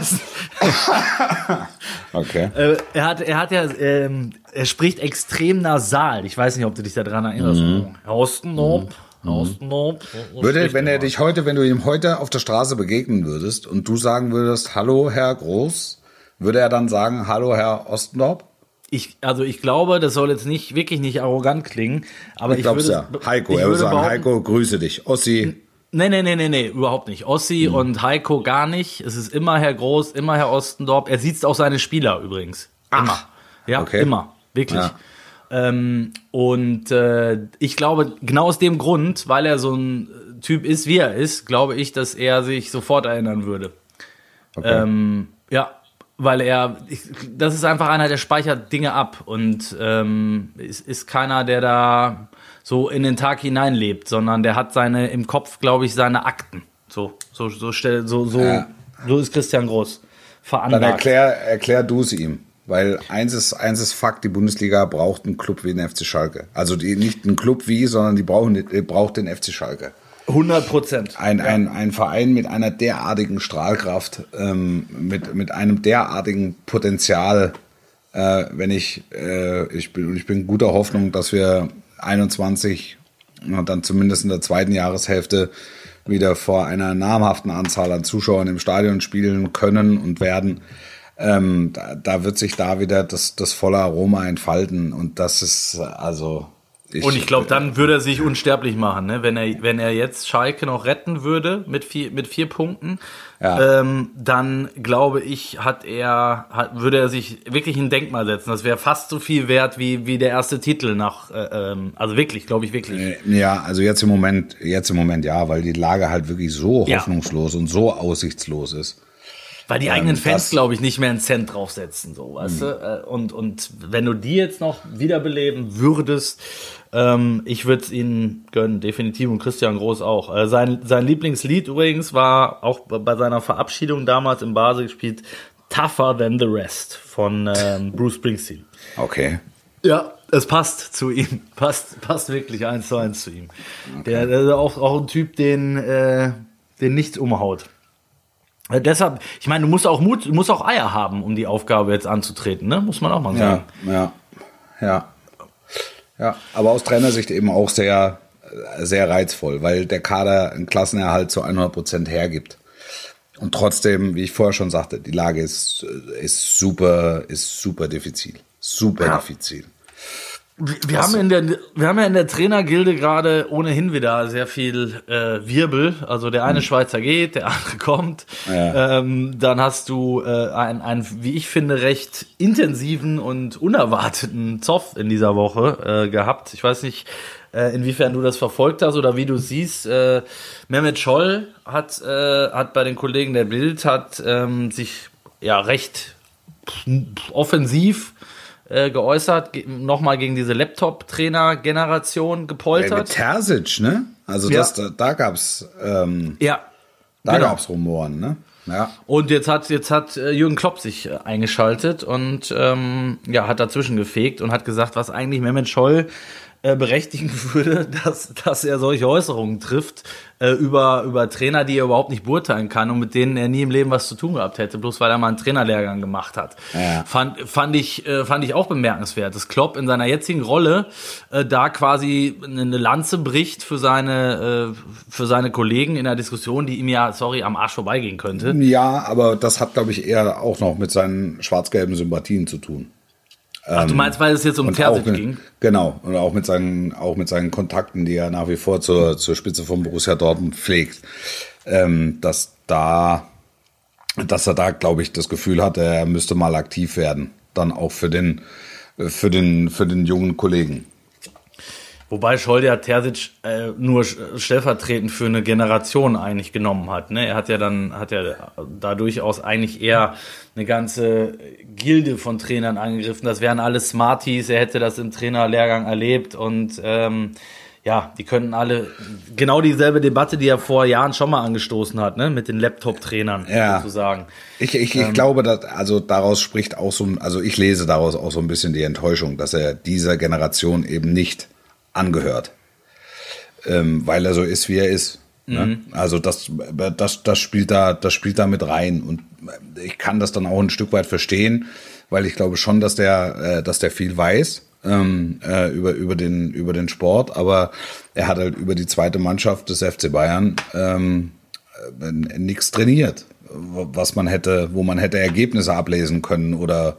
okay. Äh, er hat, er hat ja, ähm, er spricht extrem nasal. Ich weiß nicht, ob du dich daran erinnerst. Mhm. Horstenop, Horstenop. Würde, wenn er dich heute, wenn du ihm heute auf der Straße begegnen würdest und du sagen würdest, hallo Herr Groß, würde er dann sagen, hallo Herr Ostendorp? Ich, also ich glaube, das soll jetzt nicht wirklich nicht arrogant klingen, aber ich, ich glaube ja. Heiko, er würde sagen, Heiko, grüße dich. Ossi. Nee, nee, nee, nee, nee, überhaupt nicht. Ossi hm. und Heiko gar nicht. Es ist immer Herr Groß, immer Herr Ostendorp. Er sieht auch seine Spieler übrigens. Ach, immer. Ja, okay. immer. Wirklich. Ja. Ähm, und äh, ich glaube, genau aus dem Grund, weil er so ein Typ ist, wie er ist, glaube ich, dass er sich sofort erinnern würde. Okay. Ähm, ja. Weil er, ich, das ist einfach einer, der speichert Dinge ab und ähm, ist, ist keiner, der da so in den Tag hineinlebt, sondern der hat seine im Kopf, glaube ich, seine Akten. So, so, so, so, so, ja. so ist Christian Groß veranlagt. Dann erklär, erklär du es ihm, weil eins ist, eins ist Fakt: Die Bundesliga braucht einen Club wie den F C Schalke. Also die, nicht einen Club wie, sondern die brauchen, die braucht den F C Schalke. hundert Prozent. Ein, ja. ein, ein Verein mit einer derartigen Strahlkraft, ähm, mit, mit einem derartigen Potenzial, äh, wenn ich, äh, ich bin, ich bin guter Hoffnung, dass wir einundzwanzig und dann zumindest in der zweiten Jahreshälfte wieder vor einer namhaften Anzahl an Zuschauern im Stadion spielen können und werden. Ähm, da, da wird sich da wieder das, das volle Aroma entfalten und das ist also... Ich, und ich glaube, dann würde er sich unsterblich machen, ne? Wenn er, wenn er jetzt Schalke noch retten würde mit vier, mit vier Punkten, ja. ähm, dann glaube ich, hat er, hat, würde er sich wirklich ein Denkmal setzen. Das wäre fast so viel wert wie, wie der erste Titel nach, äh, ähm, also wirklich, glaube ich wirklich. Ja, also jetzt im Moment, jetzt im Moment ja, weil die Lage halt wirklich so ja. hoffnungslos und so aussichtslos ist. Weil die eigenen ähm, Fans, glaube ich, nicht mehr einen Cent draufsetzen, so, weißt du? Und, und wenn du die jetzt noch wiederbeleben würdest, ähm, ich würde es ihnen gönnen, definitiv, und Christian Groß auch. Äh, sein, sein Lieblingslied übrigens war auch bei seiner Verabschiedung damals im Basel gespielt, Tougher Than the Rest von ähm, Bruce Springsteen. Okay. Ja, es passt zu ihm, passt, passt wirklich eins zu eins zu ihm. Okay. Der, der ist auch, auch ein Typ, den, äh, den nichts umhaut. Äh, deshalb, ich meine, du musst auch Mut, du musst auch Eier haben, um die Aufgabe jetzt anzutreten, ne? Muss man auch mal sagen. Ja, ja, ja. Ja, aber aus Trainersicht eben auch sehr, sehr reizvoll, weil der Kader einen Klassenerhalt zu hundert Prozent hergibt. Und trotzdem, wie ich vorher schon sagte, die Lage ist, ist super, ist super diffizil. Super ja. diffizil. Wir, wir, haben in der, wir haben ja in der Trainergilde gerade ohnehin wieder sehr viel äh, Wirbel. Also der eine hm. Schweizer geht, der andere kommt. Ja. Ähm, dann hast du äh, einen, einen, wie ich finde, recht intensiven und unerwarteten Zoff in dieser Woche äh, gehabt. Ich weiß nicht, äh, inwiefern du das verfolgt hast oder wie du siehst. Äh, Mehmet Scholl hat, äh, hat bei den Kollegen der Bild hat ähm, sich ja recht offensiv Äh, geäußert, ge- nochmal gegen diese Laptop-Trainer-Generation gepoltert. Ey, mit Terzic, ne? Also ja. das, da, da gab's ähm, ja, da genau. gab's Rumoren, ne? Ja. Und jetzt hat jetzt hat äh, Jürgen Klopp sich äh, eingeschaltet und ähm, ja, hat dazwischen gefegt und hat gesagt, was eigentlich Mehmet Scholl äh, berechtigen würde, dass, dass er solche Äußerungen trifft äh, über, über Trainer, die er überhaupt nicht beurteilen kann und mit denen er nie im Leben was zu tun gehabt hätte, bloß weil er mal einen Trainerlehrgang gemacht hat. Ja. Fand, fand, ich, äh, fand ich auch bemerkenswert, dass Klopp in seiner jetzigen Rolle äh, da quasi eine Lanze bricht für seine, äh, für seine Kollegen in der Diskussion, die ihm ja, sorry, am Arsch vorbeigehen könnte. Ja, aber das hat, glaube ich, eher auch noch mit seinen schwarz-gelben Sympathien zu tun. Ach, du meinst, weil es jetzt um Terzic ging? Genau, und auch mit seinen, auch mit seinen Kontakten, die er nach wie vor zur, zur Spitze von Borussia Dortmund pflegt, ähm, dass da, dass er da, glaube ich, das Gefühl hatte, er müsste mal aktiv werden, dann auch für den, für den, für den jungen Kollegen. Wobei Scholl ja Terzic äh, nur stellvertretend für eine Generation eigentlich genommen hat. Ne? Er hat ja dann hat ja da durchaus eigentlich eher eine ganze Gilde von Trainern angegriffen. Das wären alles Smarties. Er hätte das im Trainerlehrgang erlebt und ähm, ja, die könnten alle genau dieselbe Debatte, die er vor Jahren schon mal angestoßen hat, ne, mit den Laptop-Trainern ja. sozusagen. Ich, ich, ich ähm, glaube, dass, also daraus spricht auch so, also ich lese daraus auch so ein bisschen die Enttäuschung, dass er dieser Generation eben nicht angehört, ähm, weil er so ist, wie er ist. Mhm. Ne? Also das, das, das spielt da, das spielt da mit rein und ich kann das dann auch ein Stück weit verstehen, weil ich glaube schon, dass der, äh, dass der viel weiß. Ähm, äh, über über den über den Sport, aber er hat halt über die zweite Mannschaft des F C Bayern ähm, äh, nichts trainiert, was man hätte, wo man hätte Ergebnisse ablesen können oder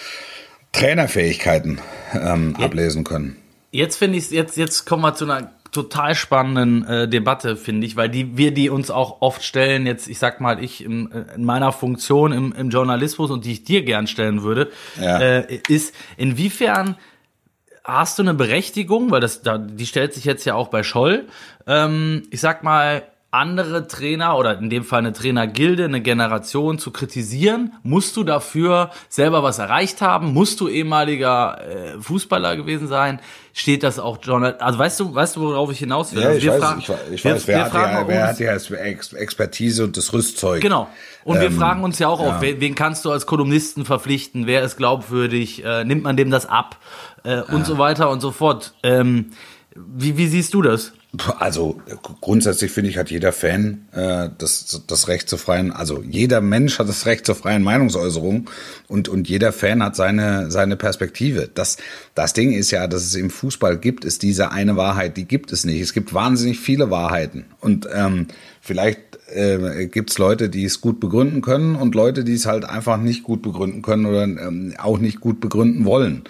Trainerfähigkeiten ähm, ja. ablesen können. Jetzt finde ich jetzt jetzt kommen wir zu einer total spannenden äh, Debatte, finde ich, weil die wir die uns auch oft stellen. Jetzt ich sag mal ich in, in meiner Funktion im, im Journalismus und die ich dir gern stellen würde, ja. äh, ist inwiefern hast du eine Berechtigung, weil das, da, die stellt sich jetzt ja auch bei Scholl, ähm, ich sag mal, andere Trainer oder in dem Fall eine Trainergilde, eine Generation zu kritisieren? Musst du dafür selber was erreicht haben? Musst du ehemaliger äh, Fußballer gewesen sein? Steht das auch Journal? Also weißt du, weißt du, worauf ich hinaus will? Ja, also ich, wir weiß, fragen, ich, ich wir, weiß, wer, wir hat, fragen ja, wer uns, hat ja Expertise und das Rüstzeug? Genau. Und wir ähm, fragen uns ja auch ja. auf, wen, wen kannst du als Kolumnisten verpflichten? Wer ist glaubwürdig? Äh, nimmt man dem das ab? Äh, ja. Und so weiter und so fort. Ähm, wie, wie siehst du das? Also grundsätzlich finde ich, hat jeder Fan äh, das, das Recht zur freien, also jeder Mensch hat das Recht zur freien Meinungsäußerung und, und jeder Fan hat seine, seine Perspektive. Das, das Ding ist ja, dass es im Fußball gibt, ist diese eine Wahrheit, die gibt es nicht. Es gibt wahnsinnig viele Wahrheiten und ähm, vielleicht äh, gibt es Leute, die es gut begründen können und Leute, die es halt einfach nicht gut begründen können oder ähm, auch nicht gut begründen wollen.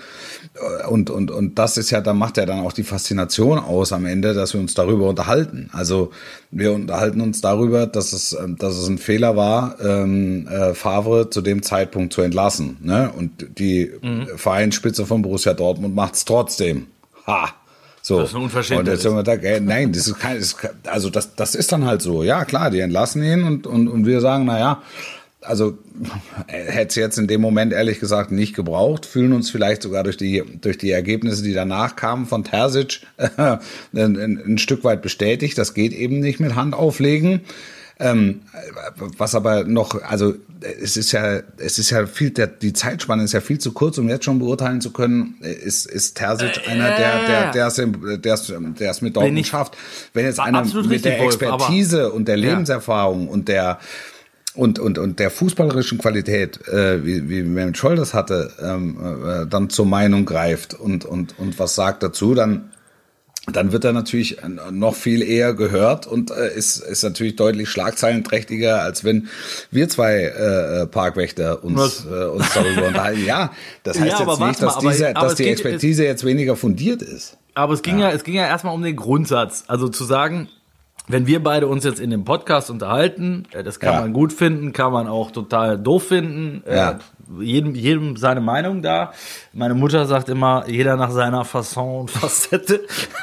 Und, und, und das ist ja, da macht ja dann auch die Faszination aus am Ende, dass wir uns darüber unterhalten. Also wir unterhalten uns darüber, dass es, dass es ein Fehler war, ähm, äh, Favre zu dem Zeitpunkt zu entlassen. Ne? Und die mhm. Vereinsspitze von Borussia Dortmund macht es trotzdem. Ha! So. Das ist unverschämt. Äh, nein, das ist kein, das ist, also das, das ist dann halt so. Ja, klar, die entlassen ihn und, und, und wir sagen, na ja, also hätte es jetzt in dem Moment ehrlich gesagt nicht gebraucht, fühlen uns vielleicht sogar durch die durch die Ergebnisse, die danach kamen von Terzic, äh, ein, ein Stück weit bestätigt. Das geht eben nicht mit Hand auflegen. Ähm, was aber noch, also es ist ja, es ist ja viel, der, die Zeitspanne ist ja viel zu kurz, um jetzt schon beurteilen zu können, ist, ist Terzic äh, einer, der, der, der es, der es, der es mit Dortmund schafft. Wenn jetzt einer mit der Expertise Wolf, und der Lebenserfahrung ja. und der Und, und, und der fußballerischen Qualität, äh, wie, wie Mehmet Scholl das hatte, ähm, äh, dann zur Meinung greift und, und, und was sagt dazu, dann, dann wird er natürlich noch viel eher gehört und äh, ist, ist natürlich deutlich schlagzeilenträchtiger, als wenn wir zwei äh, Parkwächter uns, äh, uns darüber unterhalten. Ja, das heißt ja, jetzt nicht, dass, mal, diese, aber, dass die geht, Expertise jetzt weniger fundiert ist. Aber es ging ja, ja es ging ja erstmal um den Grundsatz, also zu sagen, wenn wir beide uns jetzt in dem Podcast unterhalten, das kann ja. man gut finden, kann man auch total doof finden. Ja. Jedem, jedem seine Meinung da. Meine Mutter sagt immer, jeder nach seiner Fasson und Facette.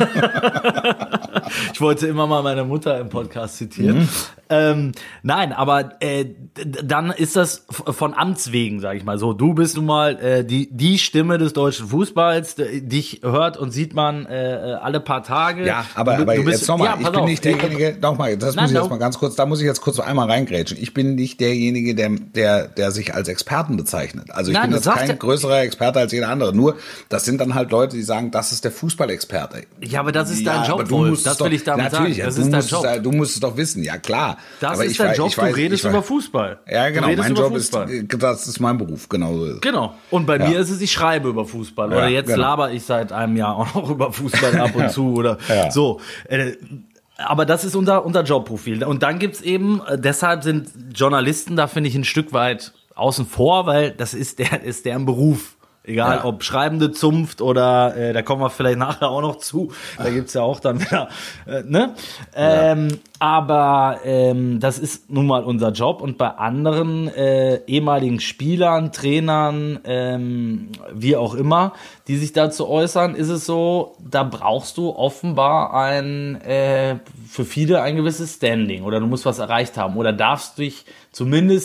Ich wollte immer mal meine Mutter im Podcast zitieren. Mhm. Ähm, nein, aber äh, dann ist das von Amts wegen, sag ich mal so. Du bist nun mal äh, die die Stimme des deutschen Fußballs. Dich hört und sieht man äh, alle paar Tage. Ja, aber, du, aber du bist, jetzt nochmal, ja, ich bin auf, nicht derjenige, nochmal, das nein, muss ich jetzt mal ganz kurz, da muss ich jetzt kurz einmal reingrätschen. Ich bin nicht derjenige, der, der, der sich als Experten bezeichnet. Also ich nein, bin jetzt kein ja, größerer Experte als jeder andere. Nur, das sind dann halt Leute, die sagen, das ist der Fußballexperte. Ja, aber das ist ja, dein Job, Wolf. Das will doch, ich damit natürlich, sagen. Das ja, ist dein Job. Es, du musst es doch wissen, ja klar. Das aber ist ich dein weiß, Job, ich weiß, du redest ich weiß, über Fußball. Ja, genau, mein Job Fußball. ist, das ist mein Beruf, genau so ist es. Genau. Und bei ja. mir ist es, ich schreibe über Fußball. Oder ja, jetzt genau. laber ich seit einem Jahr auch noch über Fußball ab und zu. Oder ja. so. Aber das ist unser, unser Jobprofil. Und dann gibt's eben, deshalb sind Journalisten da, finde ich, ein Stück weit außen vor, weil das ist der, ist deren Beruf. Egal, ja. ob schreibende Zunft oder, äh, da kommen wir vielleicht nachher auch noch zu, da gibt's ja auch dann wieder, äh, ne? Ähm, ja. Aber ähm, das ist nun mal unser Job und bei anderen äh, ehemaligen Spielern, Trainern, ähm, wie auch immer, die sich dazu äußern, ist es so, da brauchst du offenbar ein, äh, für viele ein gewisses Standing oder du musst was erreicht haben oder darfst dich zumindest nicht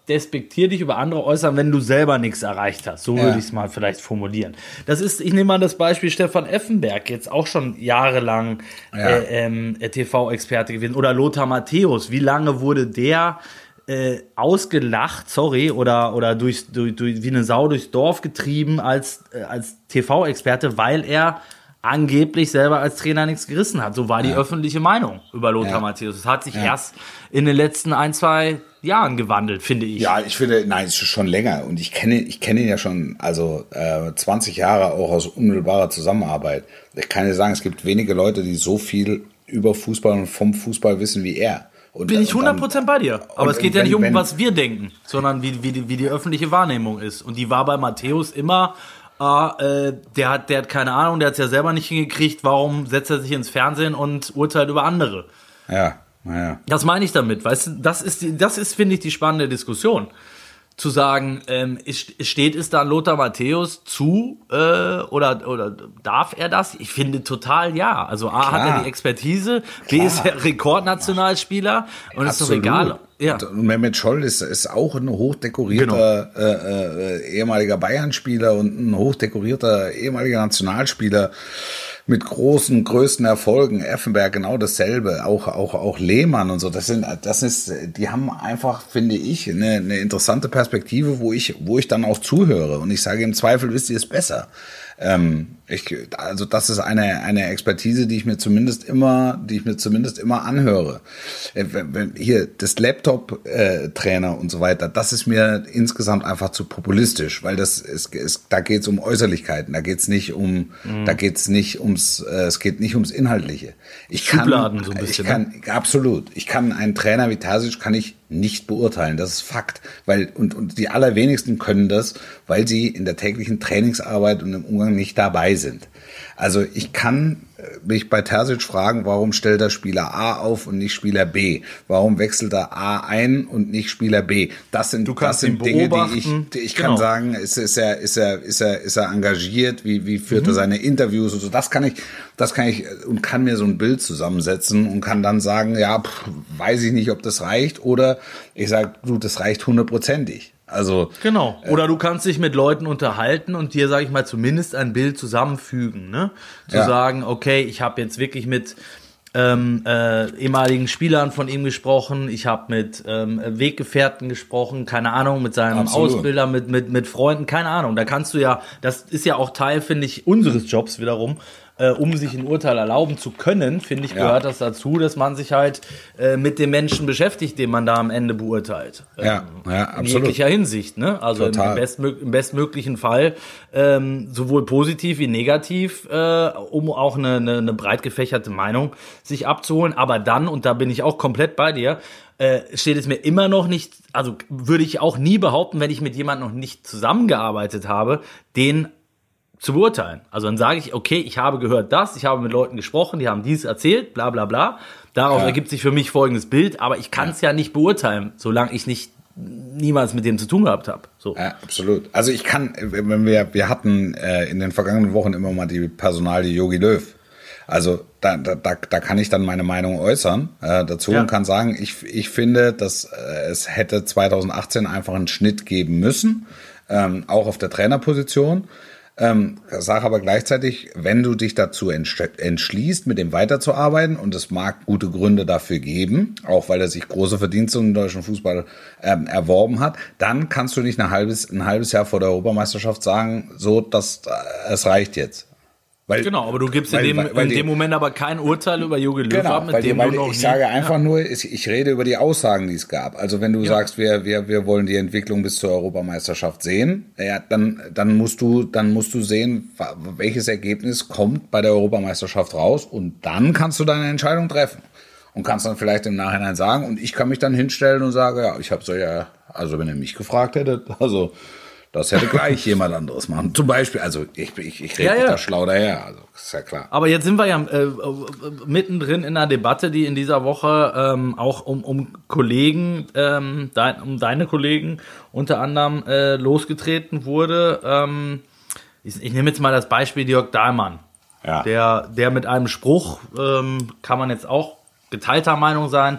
despektierlich über andere äußern, wenn du selber nichts erreicht hast. So ja. würde ich es mal vielleicht formulieren. Das ist, ich nehme mal das Beispiel Stefan Effenberg, jetzt auch schon jahrelang ja. äh, ähm, T V-Experte gewesen. Oder Lothar Matthäus. Wie lange wurde der äh, ausgelacht, sorry, oder, oder durch, durch, durch, wie eine Sau durchs Dorf getrieben als, äh, als T V-Experte, weil er angeblich selber als Trainer nichts gerissen hat. So war die ja. öffentliche Meinung über Lothar ja. Matthäus. Das hat sich ja. erst in den letzten ein, zwei Jahren gewandelt, finde ich. Ja, ich finde, nein, es ist schon länger. Und ich kenne, ich kenne ihn ja schon, also äh, zwanzig Jahre auch aus unmittelbarer Zusammenarbeit. Ich kann dir sagen, es gibt wenige Leute, die so viel über Fußball und vom Fußball wissen wie er. Und, Bin ich hundert Prozent bei dir. Aber es geht ja wenn, nicht um, wenn, was wir denken, sondern wie, wie, die, wie die öffentliche Wahrnehmung ist. Und die war bei Matthäus immer... Ah, äh, der hat, der hat keine Ahnung, der hat es ja selber nicht hingekriegt, warum setzt er sich ins Fernsehen und urteilt über andere? Ja, naja. Das meine ich damit, weißt du, das ist, die, das ist, finde ich, die spannende Diskussion. Zu sagen, ähm, ist, steht es dann Lothar Matthäus zu, äh, oder, oder darf er das? Ich finde total ja. Also A, Klar. hat er die Expertise, B, Klar. ist er Rekordnationalspieler und es ist doch egal. Ja. Und Mehmet Scholl ist, ist auch ein hochdekorierter genau. äh, äh, ehemaliger Bayern-Spieler und ein hochdekorierter ehemaliger Nationalspieler mit großen, größten Erfolgen. Effenberg genau dasselbe, auch auch auch Lehmann und so. Das sind, das ist, die haben einfach, finde ich, eine, eine interessante Perspektive, wo ich, wo ich dann auch zuhöre und ich sage, im Zweifel wisst ihr es besser. Ähm, ich, also das ist eine eine Expertise, die ich mir zumindest immer, die ich mir zumindest immer anhöre. Äh, wenn, hier das Laptop-Trainer äh, und so weiter, das ist mir insgesamt einfach zu populistisch, weil das ist, ist da geht's um Äußerlichkeiten, da geht's nicht um, mhm. da geht's nicht ums, äh, es geht nicht ums Inhaltliche. Ich kann, Schubladen so ein bisschen. Ich kann ne? absolut. Ich kann einen Trainer wie Terzic kann ich nicht beurteilen. Das ist Fakt, weil und und die allerwenigsten können das, weil sie in der täglichen Trainingsarbeit und im Umgang nicht dabei sind. Also ich kann mich bei Terzic fragen, warum stellt er Spieler A auf und nicht Spieler B? Warum wechselt er A ein und nicht Spieler B? Das sind, du kannst das sind Dinge, die ich, die ich genau. kann sagen, ist, ist er, ist er, ist er, ist er engagiert? Wie, wie führt mhm. er seine Interviews und so? Das kann ich, das kann ich und kann mir so ein Bild zusammensetzen und kann dann sagen, ja, pff, weiß ich nicht, ob das reicht, oder ich sage, du, das reicht hundertprozentig. Also genau. Oder du kannst dich mit Leuten unterhalten und dir, sag ich mal, zumindest ein Bild zusammenfügen, ne? Zu ja. sagen, okay, ich habe jetzt wirklich mit ähm, äh, ehemaligen Spielern von ihm gesprochen, ich habe mit ähm, Weggefährten gesprochen, keine Ahnung, mit seinem Absolut. Ausbilder, mit mit mit Freunden, keine Ahnung. Da kannst du ja, das ist ja auch Teil, finde ich, unseres Jobs wiederum. Äh, um sich ein Urteil erlauben zu können, finde ich, gehört ja. das dazu, dass man sich halt äh, mit dem Menschen beschäftigt, den man da am Ende beurteilt. Ähm, ja, ja, absolut. In jeglicher Hinsicht, ne? Also im, im, bestmö- im bestmöglichen Fall ähm, sowohl positiv wie negativ, äh, um auch eine, eine, eine breit gefächerte Meinung sich abzuholen. Aber dann, und da bin ich auch komplett bei dir, äh, steht es mir immer noch nicht, also würde ich auch nie behaupten, wenn ich mit jemandem noch nicht zusammengearbeitet habe, den zu beurteilen. Also dann sage ich, okay, ich habe gehört das, ich habe mit Leuten gesprochen, die haben dies erzählt, bla bla bla. Daraus ja. ergibt sich für mich folgendes Bild, aber ich kann es ja. ja nicht beurteilen, solange ich nicht niemals mit dem zu tun gehabt habe. So. Ja, absolut. Also ich kann, wenn wir, wir hatten äh, in den vergangenen Wochen immer mal die Personalie Jogi Löw. Also da, da, da kann ich dann meine Meinung äußern äh, dazu ja. und kann sagen, ich, ich finde, dass äh, es hätte zwanzig achtzehn einfach einen Schnitt geben müssen, ähm, auch auf der Trainerposition. Ähm, sage aber gleichzeitig, wenn du dich dazu entschließt, mit dem weiterzuarbeiten, und es mag gute Gründe dafür geben, auch weil er sich große Verdienste im deutschen Fußball ähm, erworben hat, dann kannst du nicht ein halbes, ein halbes Jahr vor der Europameisterschaft sagen, so, dass äh, es reicht jetzt. Weil, genau, aber du gibst weil, in, dem, weil, weil in dem die, Moment aber kein Urteil über Jogi Löw genau, ab, mit weil dem die, weil du noch ich nie, sage einfach ja. nur, ich, ich rede über die Aussagen, die es gab. Also wenn du ja. sagst, wir, wir, wir wollen die Entwicklung bis zur Europameisterschaft sehen, ja, dann, dann musst du, dann musst du sehen, welches Ergebnis kommt bei der Europameisterschaft raus, und dann kannst du deine Entscheidung treffen. Und kannst dann vielleicht im Nachhinein sagen, und ich kann mich dann hinstellen und sage, ja, ich habe so ja, also wenn ihr mich gefragt hättet, also das hätte gleich jemand anderes machen. Zum Beispiel, also ich, ich, ich rede ja, ja. da schlau daher, also ist ja klar. Aber jetzt sind wir ja äh, mittendrin in einer Debatte, die in dieser Woche ähm, auch um, um Kollegen, ähm, dein, um deine Kollegen unter anderem äh, losgetreten wurde. Ähm, ich, ich nehme jetzt mal das Beispiel Jörg Dahlmann, ja. der, der mit einem Spruch, ähm, kann man jetzt auch geteilter Meinung sein,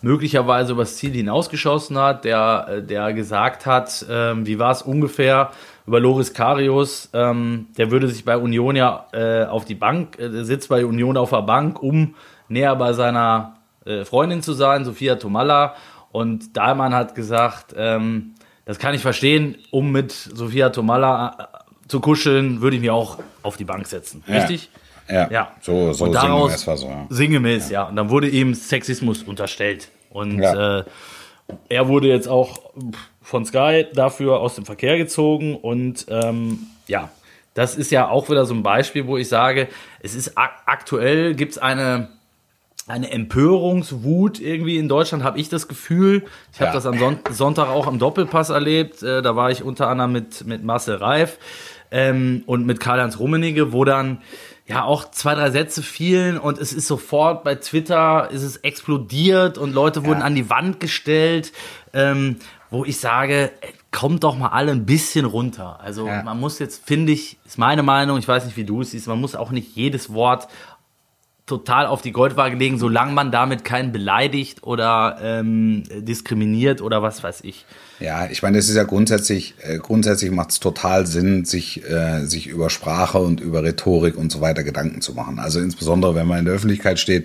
möglicherweise übers Ziel hinausgeschossen hat, der, der gesagt hat, ähm, wie war es ungefähr über Loris Karius, ähm, der würde sich bei Union ja äh, auf die Bank, äh, sitzt bei Union auf der Bank, um näher bei seiner äh, Freundin zu sein, Sophia Tomalla. Und Dahlmann hat gesagt, ähm, das kann ich verstehen, um mit Sophia Tomalla äh, zu kuscheln, würde ich mich auch auf die Bank setzen. Richtig? Ja, ja. ja. so, so und daraus, sinngemäß war so. Ja. Sinngemäß, ja. ja. Und dann wurde ihm Sexismus unterstellt. Und ja. äh, er wurde jetzt auch von Sky dafür aus dem Verkehr gezogen. Und ähm, ja, das ist ja auch wieder so ein Beispiel, wo ich sage, es ist ak- aktuell gibt es eine, eine Empörungswut irgendwie in Deutschland, habe ich das Gefühl. Ich habe ja. das am Son- Sonntag auch am Doppelpass erlebt. Äh, da war ich unter anderem mit, mit Marcel Reif ähm, und mit Karl-Heinz Rummenigge, wo dann ja auch zwei, drei Sätze fielen und es ist sofort bei Twitter ist es explodiert und Leute wurden ja. an die Wand gestellt, ähm, wo ich sage, kommt doch mal alle ein bisschen runter. Also ja. man muss jetzt, finde ich, ist meine Meinung, ich weiß nicht, wie du es siehst, man muss auch nicht jedes Wort total auf die Goldwaage legen, solange man damit keinen beleidigt oder ähm, diskriminiert oder was weiß ich. Ja, ich meine, es ist ja grundsätzlich, äh, grundsätzlich macht es total Sinn, sich, äh, sich über Sprache und über Rhetorik und so weiter Gedanken zu machen. Also insbesondere, wenn man in der Öffentlichkeit steht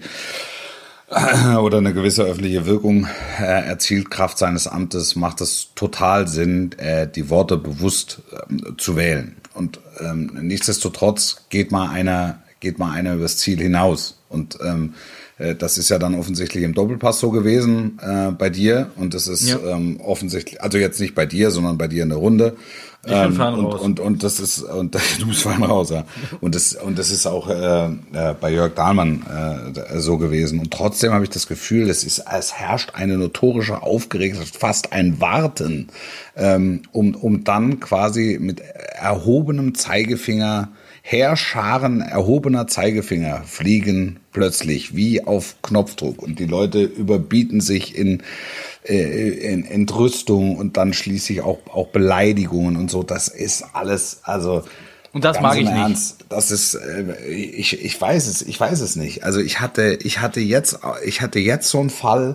äh, oder eine gewisse öffentliche Wirkung äh, erzielt Kraft seines Amtes, macht es total Sinn, äh, die Worte bewusst äh, zu wählen. Und ähm, nichtsdestotrotz geht mal einer geht mal einer übers Ziel hinaus. Und ähm, äh, das ist ja dann offensichtlich im Doppelpass so gewesen äh, bei dir. Und das ist ja. ähm, offensichtlich, also jetzt nicht bei dir, sondern bei dir in der Runde. Ich bin ähm, fein und, raus. Und, und das ist, und du bist fein raus, ja. Und das, und das ist auch äh, äh, bei Jörg Dahlmann äh, so gewesen. Und trotzdem habe ich das Gefühl, es ist, es herrscht eine notorische Aufgeregtheit, fast ein Warten, ähm, um, um dann quasi mit erhobenem Zeigefinger Heerscharen erhobener Zeigefinger fliegen plötzlich wie auf Knopfdruck und die Leute überbieten sich in, äh, in Entrüstung und dann schließlich auch, auch Beleidigungen und so. Das ist alles, also. Und das mag ich Ernst, nicht. Das ist, äh, ich, ich weiß es, ich weiß es nicht. Also ich hatte, ich hatte jetzt, ich hatte jetzt so einen Fall,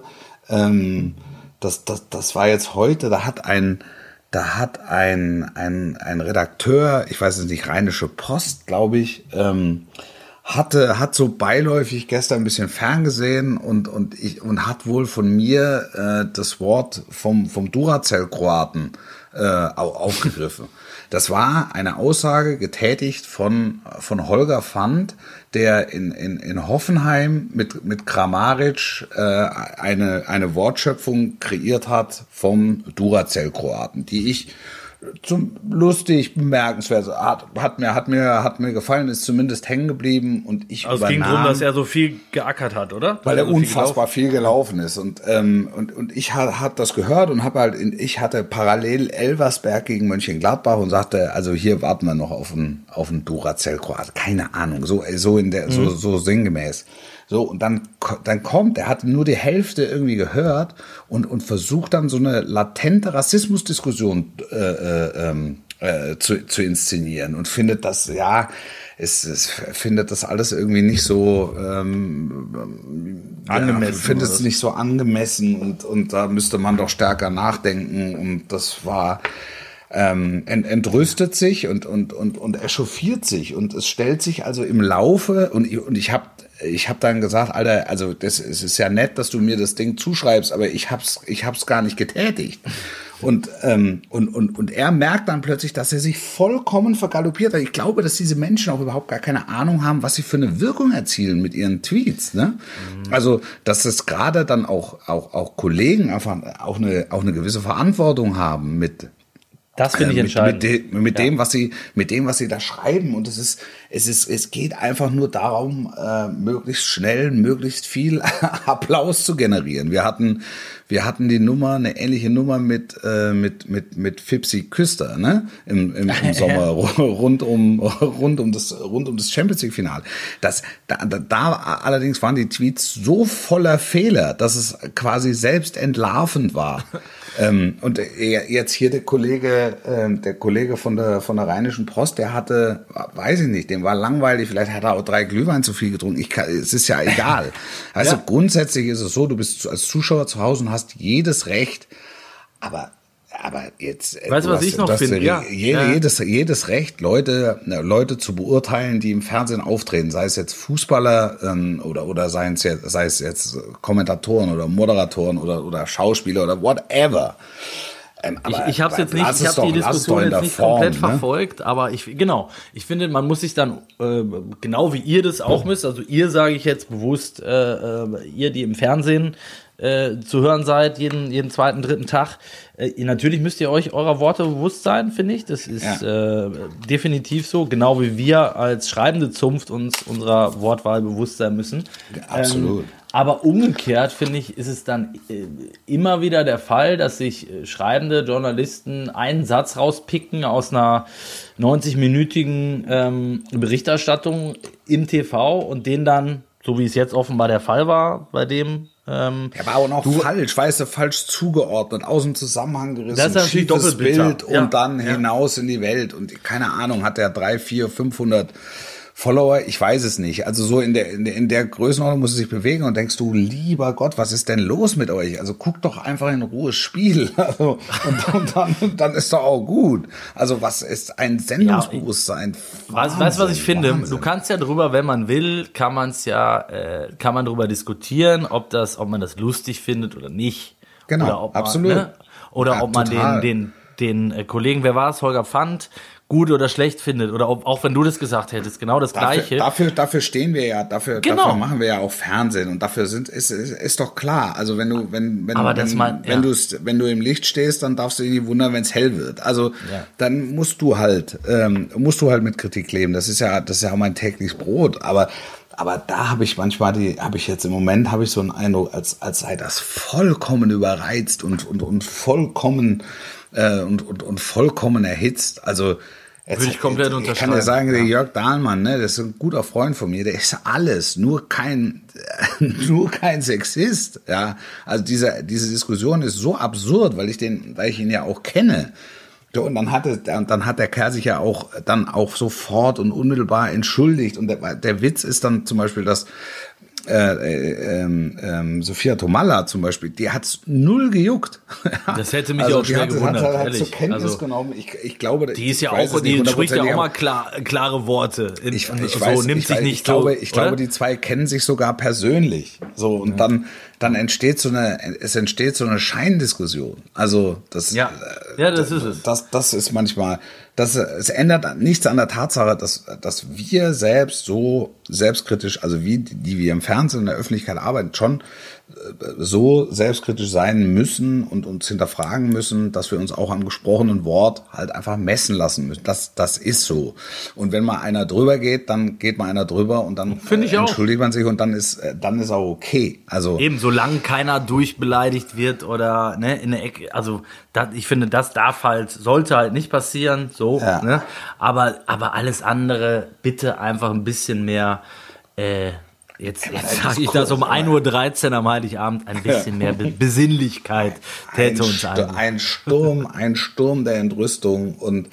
ähm, das, das, das war jetzt heute, da hat ein, Da hat ein, ein, ein Redakteur, ich weiß es nicht, Rheinische Post, glaube ich, ähm, hatte, hat so beiläufig gestern ein bisschen ferngesehen und, und, ich, und hat wohl von mir äh, das Wort vom, vom Duracell-Kroaten äh, aufgegriffen. Das war eine Aussage getätigt von, von Holger Pfand, der in, in, in Hoffenheim mit, mit Kramaric äh, eine, eine Wortschöpfung kreiert hat vom Duracell-Kroaten, die ich zum lustig, bemerkenswert hat, hat mir hat mir hat mir gefallen, ist zumindest hängen geblieben und ich also übernahm. Es ging darum, dass er so viel geackert hat, oder? Weil er so unfassbar viel gelaufen, viel gelaufen ist und ähm, und und ich hat hat das gehört und habe halt in, ich hatte parallel Elversberg gegen Mönchengladbach und sagte, also hier warten wir noch auf einen auf einen Duracell-Kroat, keine Ahnung, so so in der mhm. so so sinngemäß. So, und dann, dann kommt, er hat nur die Hälfte irgendwie gehört und, und versucht dann so eine latente Rassismusdiskussion äh, äh, äh, zu, zu inszenieren und findet das, ja, es, es findet das alles irgendwie nicht so ähm, angemessen. Ja, findet es nicht so angemessen und, und da müsste man doch stärker nachdenken und das war ähm, ent, entrüstet sich und, und, und, und echauffiert sich und es stellt sich also im Laufe und, und ich habe Ich habe dann gesagt, Alter, also das es ist ja nett, dass du mir das Ding zuschreibst, aber ich hab's, ich hab's gar nicht getätigt. Und ähm, und und und er merkt dann plötzlich, dass er sich vollkommen vergaloppiert hat. Ich glaube, dass diese Menschen auch überhaupt gar keine Ahnung haben, was sie für eine Wirkung erzielen mit ihren Tweets. Ne? Mhm. Also, dass es gerade dann auch auch auch Kollegen einfach auch eine auch eine gewisse Verantwortung haben mit Das finde ich äh, entscheidend. Mit, mit, mit ja. dem, was sie, mit dem, was sie da schreiben. Und es ist, es ist, es geht einfach nur darum, äh, möglichst schnell, möglichst viel Applaus zu generieren. Wir hatten, wir hatten die Nummer, eine ähnliche Nummer mit, äh, mit, mit, mit Fipsi Küster, ne? Im, im, im Sommer rund um, rund um das, rund um das Champions League Finale. Das, da, da allerdings waren die Tweets so voller Fehler, dass es quasi selbst entlarvend war. Ähm, und jetzt hier der Kollege, äh, der Kollege von der von der Rheinischen Post, der hatte, weiß ich nicht, dem war langweilig, vielleicht hat er auch drei Glühwein zu viel getrunken. Ich kann, es ist ja egal. Also ja. Grundsätzlich ist es so, du bist als Zuschauer zu Hause und hast jedes Recht, aber Aber jetzt, weißt du, was hast, ich noch finde? Ja. Je, ja. Jedes, jedes Recht, Leute, Leute zu beurteilen, die im Fernsehen auftreten, sei es jetzt Fußballer ähm, oder oder sei es jetzt, sei es jetzt Kommentatoren oder Moderatoren oder oder Schauspieler oder whatever. Ähm, ich ich habe jetzt nicht, ich habe die Diskussion jetzt nicht Form, komplett ne? verfolgt, aber ich genau, ich finde, man muss sich dann äh, genau wie ihr das auch müsst, also ihr sage ich jetzt bewusst, äh, äh, ihr die im Fernsehen äh, zu hören seid, jeden jeden zweiten, dritten Tag. Äh, natürlich müsst ihr euch eurer Worte bewusst sein, finde ich. Das ist ja. äh, definitiv so, genau wie wir als schreibende Zunft uns unserer Wortwahl bewusst sein müssen. Ja, absolut. Ähm, aber umgekehrt, finde ich, ist es dann äh, immer wieder der Fall, dass sich äh, schreibende Journalisten einen Satz rauspicken aus einer neunzig-minütigen ähm, Berichterstattung im T V und den dann, so wie es jetzt offenbar der Fall war, bei dem Ähm, er war auch noch du, falsch, weißt du, falsch zugeordnet, aus dem Zusammenhang gerissen, das ist natürlich doppelt Bild ja. und dann ja. hinaus in die Welt und keine Ahnung, hat er drei, vier, fünfhundert Follower, ich weiß es nicht. Also so in der, in der, in der Größenordnung muss es sich bewegen und denkst du, lieber Gott, was ist denn los mit euch? Also guckt doch einfach in Ruhe Spiel. Also, und, und dann, dann ist doch auch gut. Also was ist ein Sendungsbewusstsein? Ja, Wahnsinn, weißt du, was ich finde? Wahnsinn. Du kannst ja drüber, wenn man will, kann man es ja, äh, kann man drüber diskutieren, ob das, ob man das lustig findet oder nicht. Genau, oder ob man, absolut. Ne? Oder ja, ob man total. den, den, den äh, Kollegen, wer war es, Holger Pfand, gut oder schlecht findet oder ob, auch wenn du das gesagt hättest, genau das dafür, Gleiche. Dafür, dafür stehen wir ja, dafür, genau. dafür machen wir ja auch Fernsehen und dafür sind ist, ist, ist doch klar. Also wenn du wenn wenn Aber wenn, das mal, wenn ja. du wenn du im Licht stehst, dann darfst du dich nicht wundern, wenn es hell wird. Also ja. dann musst du halt ähm, musst du halt mit Kritik leben. Das ist ja das ist ja auch mein tägliches Brot. Aber aber da habe ich manchmal die habe ich jetzt im Moment habe ich so einen Eindruck, als als sei das vollkommen überreizt und und und vollkommen äh, und, und und vollkommen erhitzt. Also Würde ich komplett unterschreiben. Ich kann dir sagen, der Jörg Dahlmann, ne, das ist ein guter Freund von mir, der ist alles, nur kein, nur kein Sexist, ja. Also diese, diese Diskussion ist so absurd, weil ich den, weil ich ihn ja auch kenne. Und dann hatte, dann hat der Kerl sich ja auch, dann auch sofort und unmittelbar entschuldigt. Und der, der Witz ist dann zum Beispiel, dass, Äh, äh, äh, Sophia Tomalla zum Beispiel, die hat's null gejuckt. Das hätte mich also auch schwer hat, gewundert, hat, hat ehrlich. zur Kenntnis also, genommen. Ich, ich glaube, die ist ja auch, die spricht ja auch mal klar, klare Worte. In, ich, ich so weiß, nimmt ich, sich weiß, nicht ich glaube, so, ich glaube, die zwei kennen sich sogar persönlich. So und ja. dann, dann entsteht so eine, es entsteht so eine Scheindiskussion. Also das, ja, ja, das ist es. Das, das ist manchmal. Das, es ändert nichts an der Tatsache, dass, dass wir selbst so selbstkritisch, also wie die wir im Fernsehen in der Öffentlichkeit arbeiten, schon so selbstkritisch sein müssen und uns hinterfragen müssen, dass wir uns auch am gesprochenen Wort halt einfach messen lassen müssen. Das, das ist so. Und wenn mal einer drüber geht, dann geht mal einer drüber und dann Finde ich entschuldigt auch. man sich und dann ist, dann ist auch okay. Also eben, solange keiner durchbeleidigt wird oder ne, in der Ecke, also das, ich finde, das darf halt, sollte halt nicht passieren, so, ja. ne? Aber, aber alles andere bitte einfach ein bisschen mehr, äh, Jetzt, jetzt sage ich das um ein Uhr dreizehn am Heiligabend, ein bisschen mehr Be- Besinnlichkeit täte ein uns St- ein. Ein Sturm, ein Sturm der Entrüstung und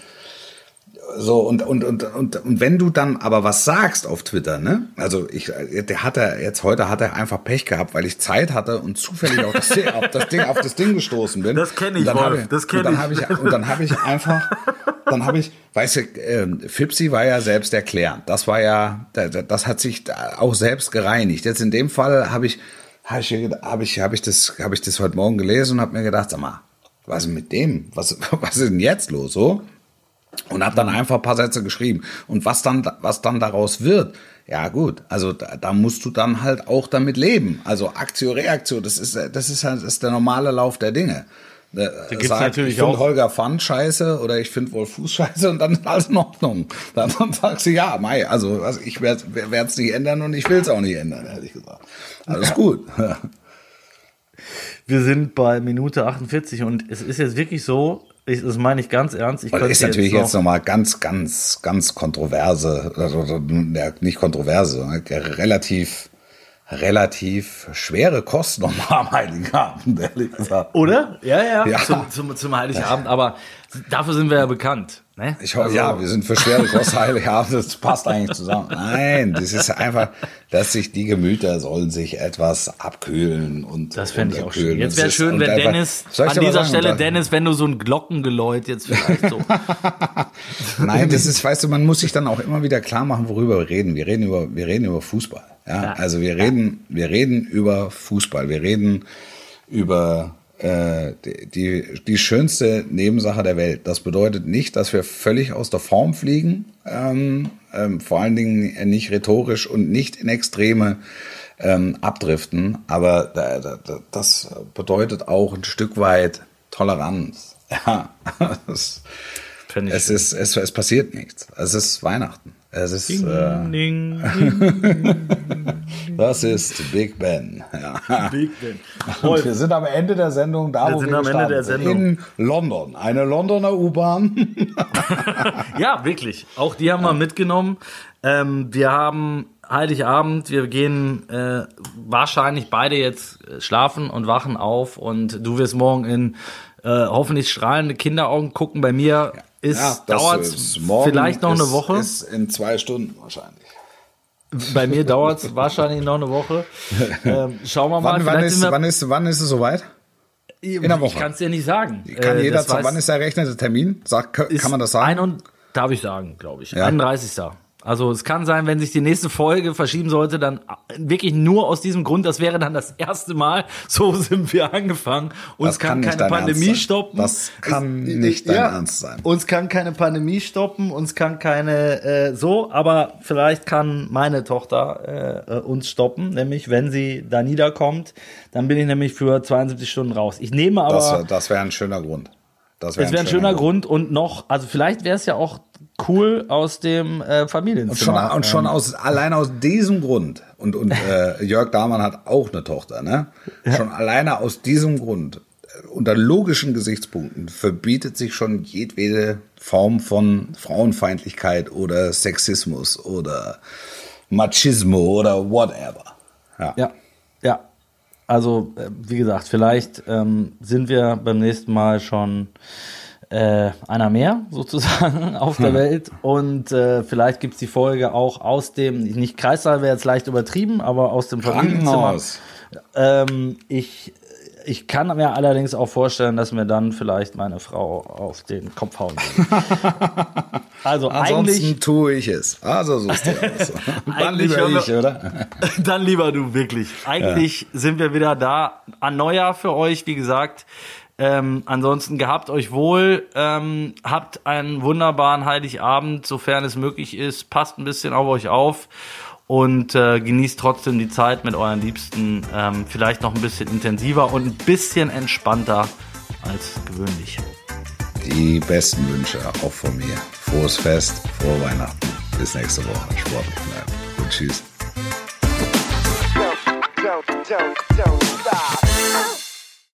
so und, und, und, und, und wenn du dann aber was sagst auf Twitter, ne? Also ich, der hat er jetzt heute hat er einfach Pech gehabt, weil ich Zeit hatte und zufällig auf das Ding, auf das Ding, auf das Ding gestoßen bin. Das kenne ich, Wolf, ich, das kenne ich. Dann habe ich, und dann habe ich einfach, dann habe ich, weißt du, äh, Fipsi war ja selbst erklärend. Das war ja, das hat sich auch selbst gereinigt. Jetzt in dem Fall habe ich, habe ich, habe ich, habe ich das, habe ich das heute Morgen gelesen und habe mir gedacht, sag mal, was ist mit dem? Was, was ist denn jetzt los, so? Und habe dann einfach ein paar Sätze geschrieben. Und was dann, was dann daraus wird, ja gut, also da, da musst du dann halt auch damit leben. Also Aktio, Reaktio, das ist, das ist halt, das ist der normale Lauf der Dinge. Da gibt's Sag, natürlich ich finde auch Holger Pfand scheiße oder ich finde Wolf Fuß scheiße und dann ist alles in Ordnung. Dann, dann sagst du, ja, Mai, also, also ich werde es nicht ändern und ich will es auch nicht ändern, ehrlich gesagt. Alles gut. Wir sind bei Minute achtundvierzig und es ist jetzt wirklich so, ich, das meine ich ganz ernst. Ich das ist natürlich jetzt, jetzt nochmal ganz, ganz, ganz kontroverse, also ja, nicht kontroverse, relativ, relativ schwere Kost nochmal am Heiligabend, ehrlich gesagt. Oder? Ja, ja, Ja. Zum, zum, zum Heiligabend, aber dafür sind wir ja bekannt. Ne? Ich hoffe, Also- ja, wir sind für schwere Kost Heiligabend, das passt eigentlich zusammen. Nein, das ist einfach, dass sich die Gemüter sollen sich etwas abkühlen und Das fände ich auch schön. runterkühlen. Jetzt wäre Das ist- schön, und wenn einfach- Dennis, Soll ich an dir mal dieser sagen, Stelle, und da- Dennis, wenn du so ein Glockengeläut jetzt vielleicht so. Nein, das ist, weißt du, man muss sich dann auch immer wieder klar machen, worüber wir reden. Wir reden über, wir reden über Fußball. Ja, Ja. also wir reden, wir reden über Fußball. Wir reden über äh, die, die, die schönste Nebensache der Welt. Das bedeutet nicht, dass wir völlig aus der Form fliegen, ähm, ähm, vor allen Dingen nicht rhetorisch und nicht in Extreme ähm, abdriften. Aber da, da, da, das bedeutet auch ein Stück weit Toleranz. Ja, das, Fänd ich es schön. ist, es, es passiert nichts. Es ist Weihnachten. Es ist, Ding, äh, ding, ding, das ist Big Ben. Ja. Big Ben. Und wir sind am Ende der Sendung, da Wir wo sind wir am Ende der gestartet Sendung. sind. In London. Eine Londoner U-Bahn. Ja, wirklich. Auch die haben wir mitgenommen. Ähm, wir haben Heiligabend, wir gehen äh, wahrscheinlich beide jetzt äh, schlafen und wachen auf und du wirst morgen in äh, hoffentlich strahlende Kinderaugen gucken. Bei mir ist dauert ist morgen vielleicht noch ist, eine Woche. Ist in zwei Stunden wahrscheinlich. Bei mir dauert es wahrscheinlich noch eine Woche. Ähm, schauen wir mal. Wann, wann, vielleicht ist, sind wir, wann, ist, wann ist es soweit? in der Woche? Ich kann es dir nicht sagen. Kann Äh, jeder, das weiß- wann ist der errechnete Termin? Sag, kann ist man das sagen? Ein und, darf ich sagen, glaube ich. Ja. einunddreißigsten Also es kann sein, wenn sich die nächste Folge verschieben sollte, dann wirklich nur aus diesem Grund, das wäre dann das erste Mal, so sind wir angefangen. Uns Das kann kann, nicht keine dein Ernst Pandemie sein. stoppen. Das kann Es- nicht dein ja, Ernst sein. Uns kann keine Pandemie stoppen, uns kann keine äh, so, aber vielleicht kann meine Tochter äh, äh, uns stoppen, nämlich wenn sie da niederkommt, dann bin ich nämlich für zweiundsiebzig Stunden raus. Ich nehme aber... Das, das wäre ein schöner Grund. Das wär Es wäre ein schöner Grund und noch, also vielleicht wäre es ja auch cool aus dem äh, Und schon, Familienzimmer. und schon aus, allein aus diesem Grund, und, und äh, Jörg Dahmann hat auch eine Tochter, ne? Schon alleine aus diesem Grund, äh, unter logischen Gesichtspunkten, verbietet sich schon jedwede Form von Frauenfeindlichkeit oder Sexismus oder Machismo oder whatever. Ja. Ja, ja. Also, äh, wie gesagt, vielleicht ähm, sind wir beim nächsten Mal schon äh, einer mehr sozusagen auf der Welt und äh, vielleicht gibt's die Folge auch aus dem, nicht Kreissaal wäre jetzt leicht übertrieben, aber aus dem Familienzimmer. Krankenhaus. Ähm, ich, ich kann mir allerdings auch vorstellen, dass mir dann vielleicht meine Frau auf den Kopf hauen will. Also Ansonsten eigentlich, tue ich es. Also so ist der aus. Dann Eigentlich lieber hören wir- ich, oder? dann lieber du, wirklich. Eigentlich sind wir wieder da an Neujahr für euch, wie gesagt. Ähm, ansonsten gehabt euch wohl, ähm, habt einen wunderbaren Heiligabend, sofern es möglich ist, passt ein bisschen auf euch auf und äh, genießt trotzdem die Zeit mit euren Liebsten, ähm, vielleicht noch ein bisschen intensiver und ein bisschen entspannter als gewöhnlich. Die besten Wünsche auch von mir. Frohes Fest, frohe Weihnachten. Bis nächste Woche. Sportlich bleiben. Und tschüss. Don't, don't, don't, don't.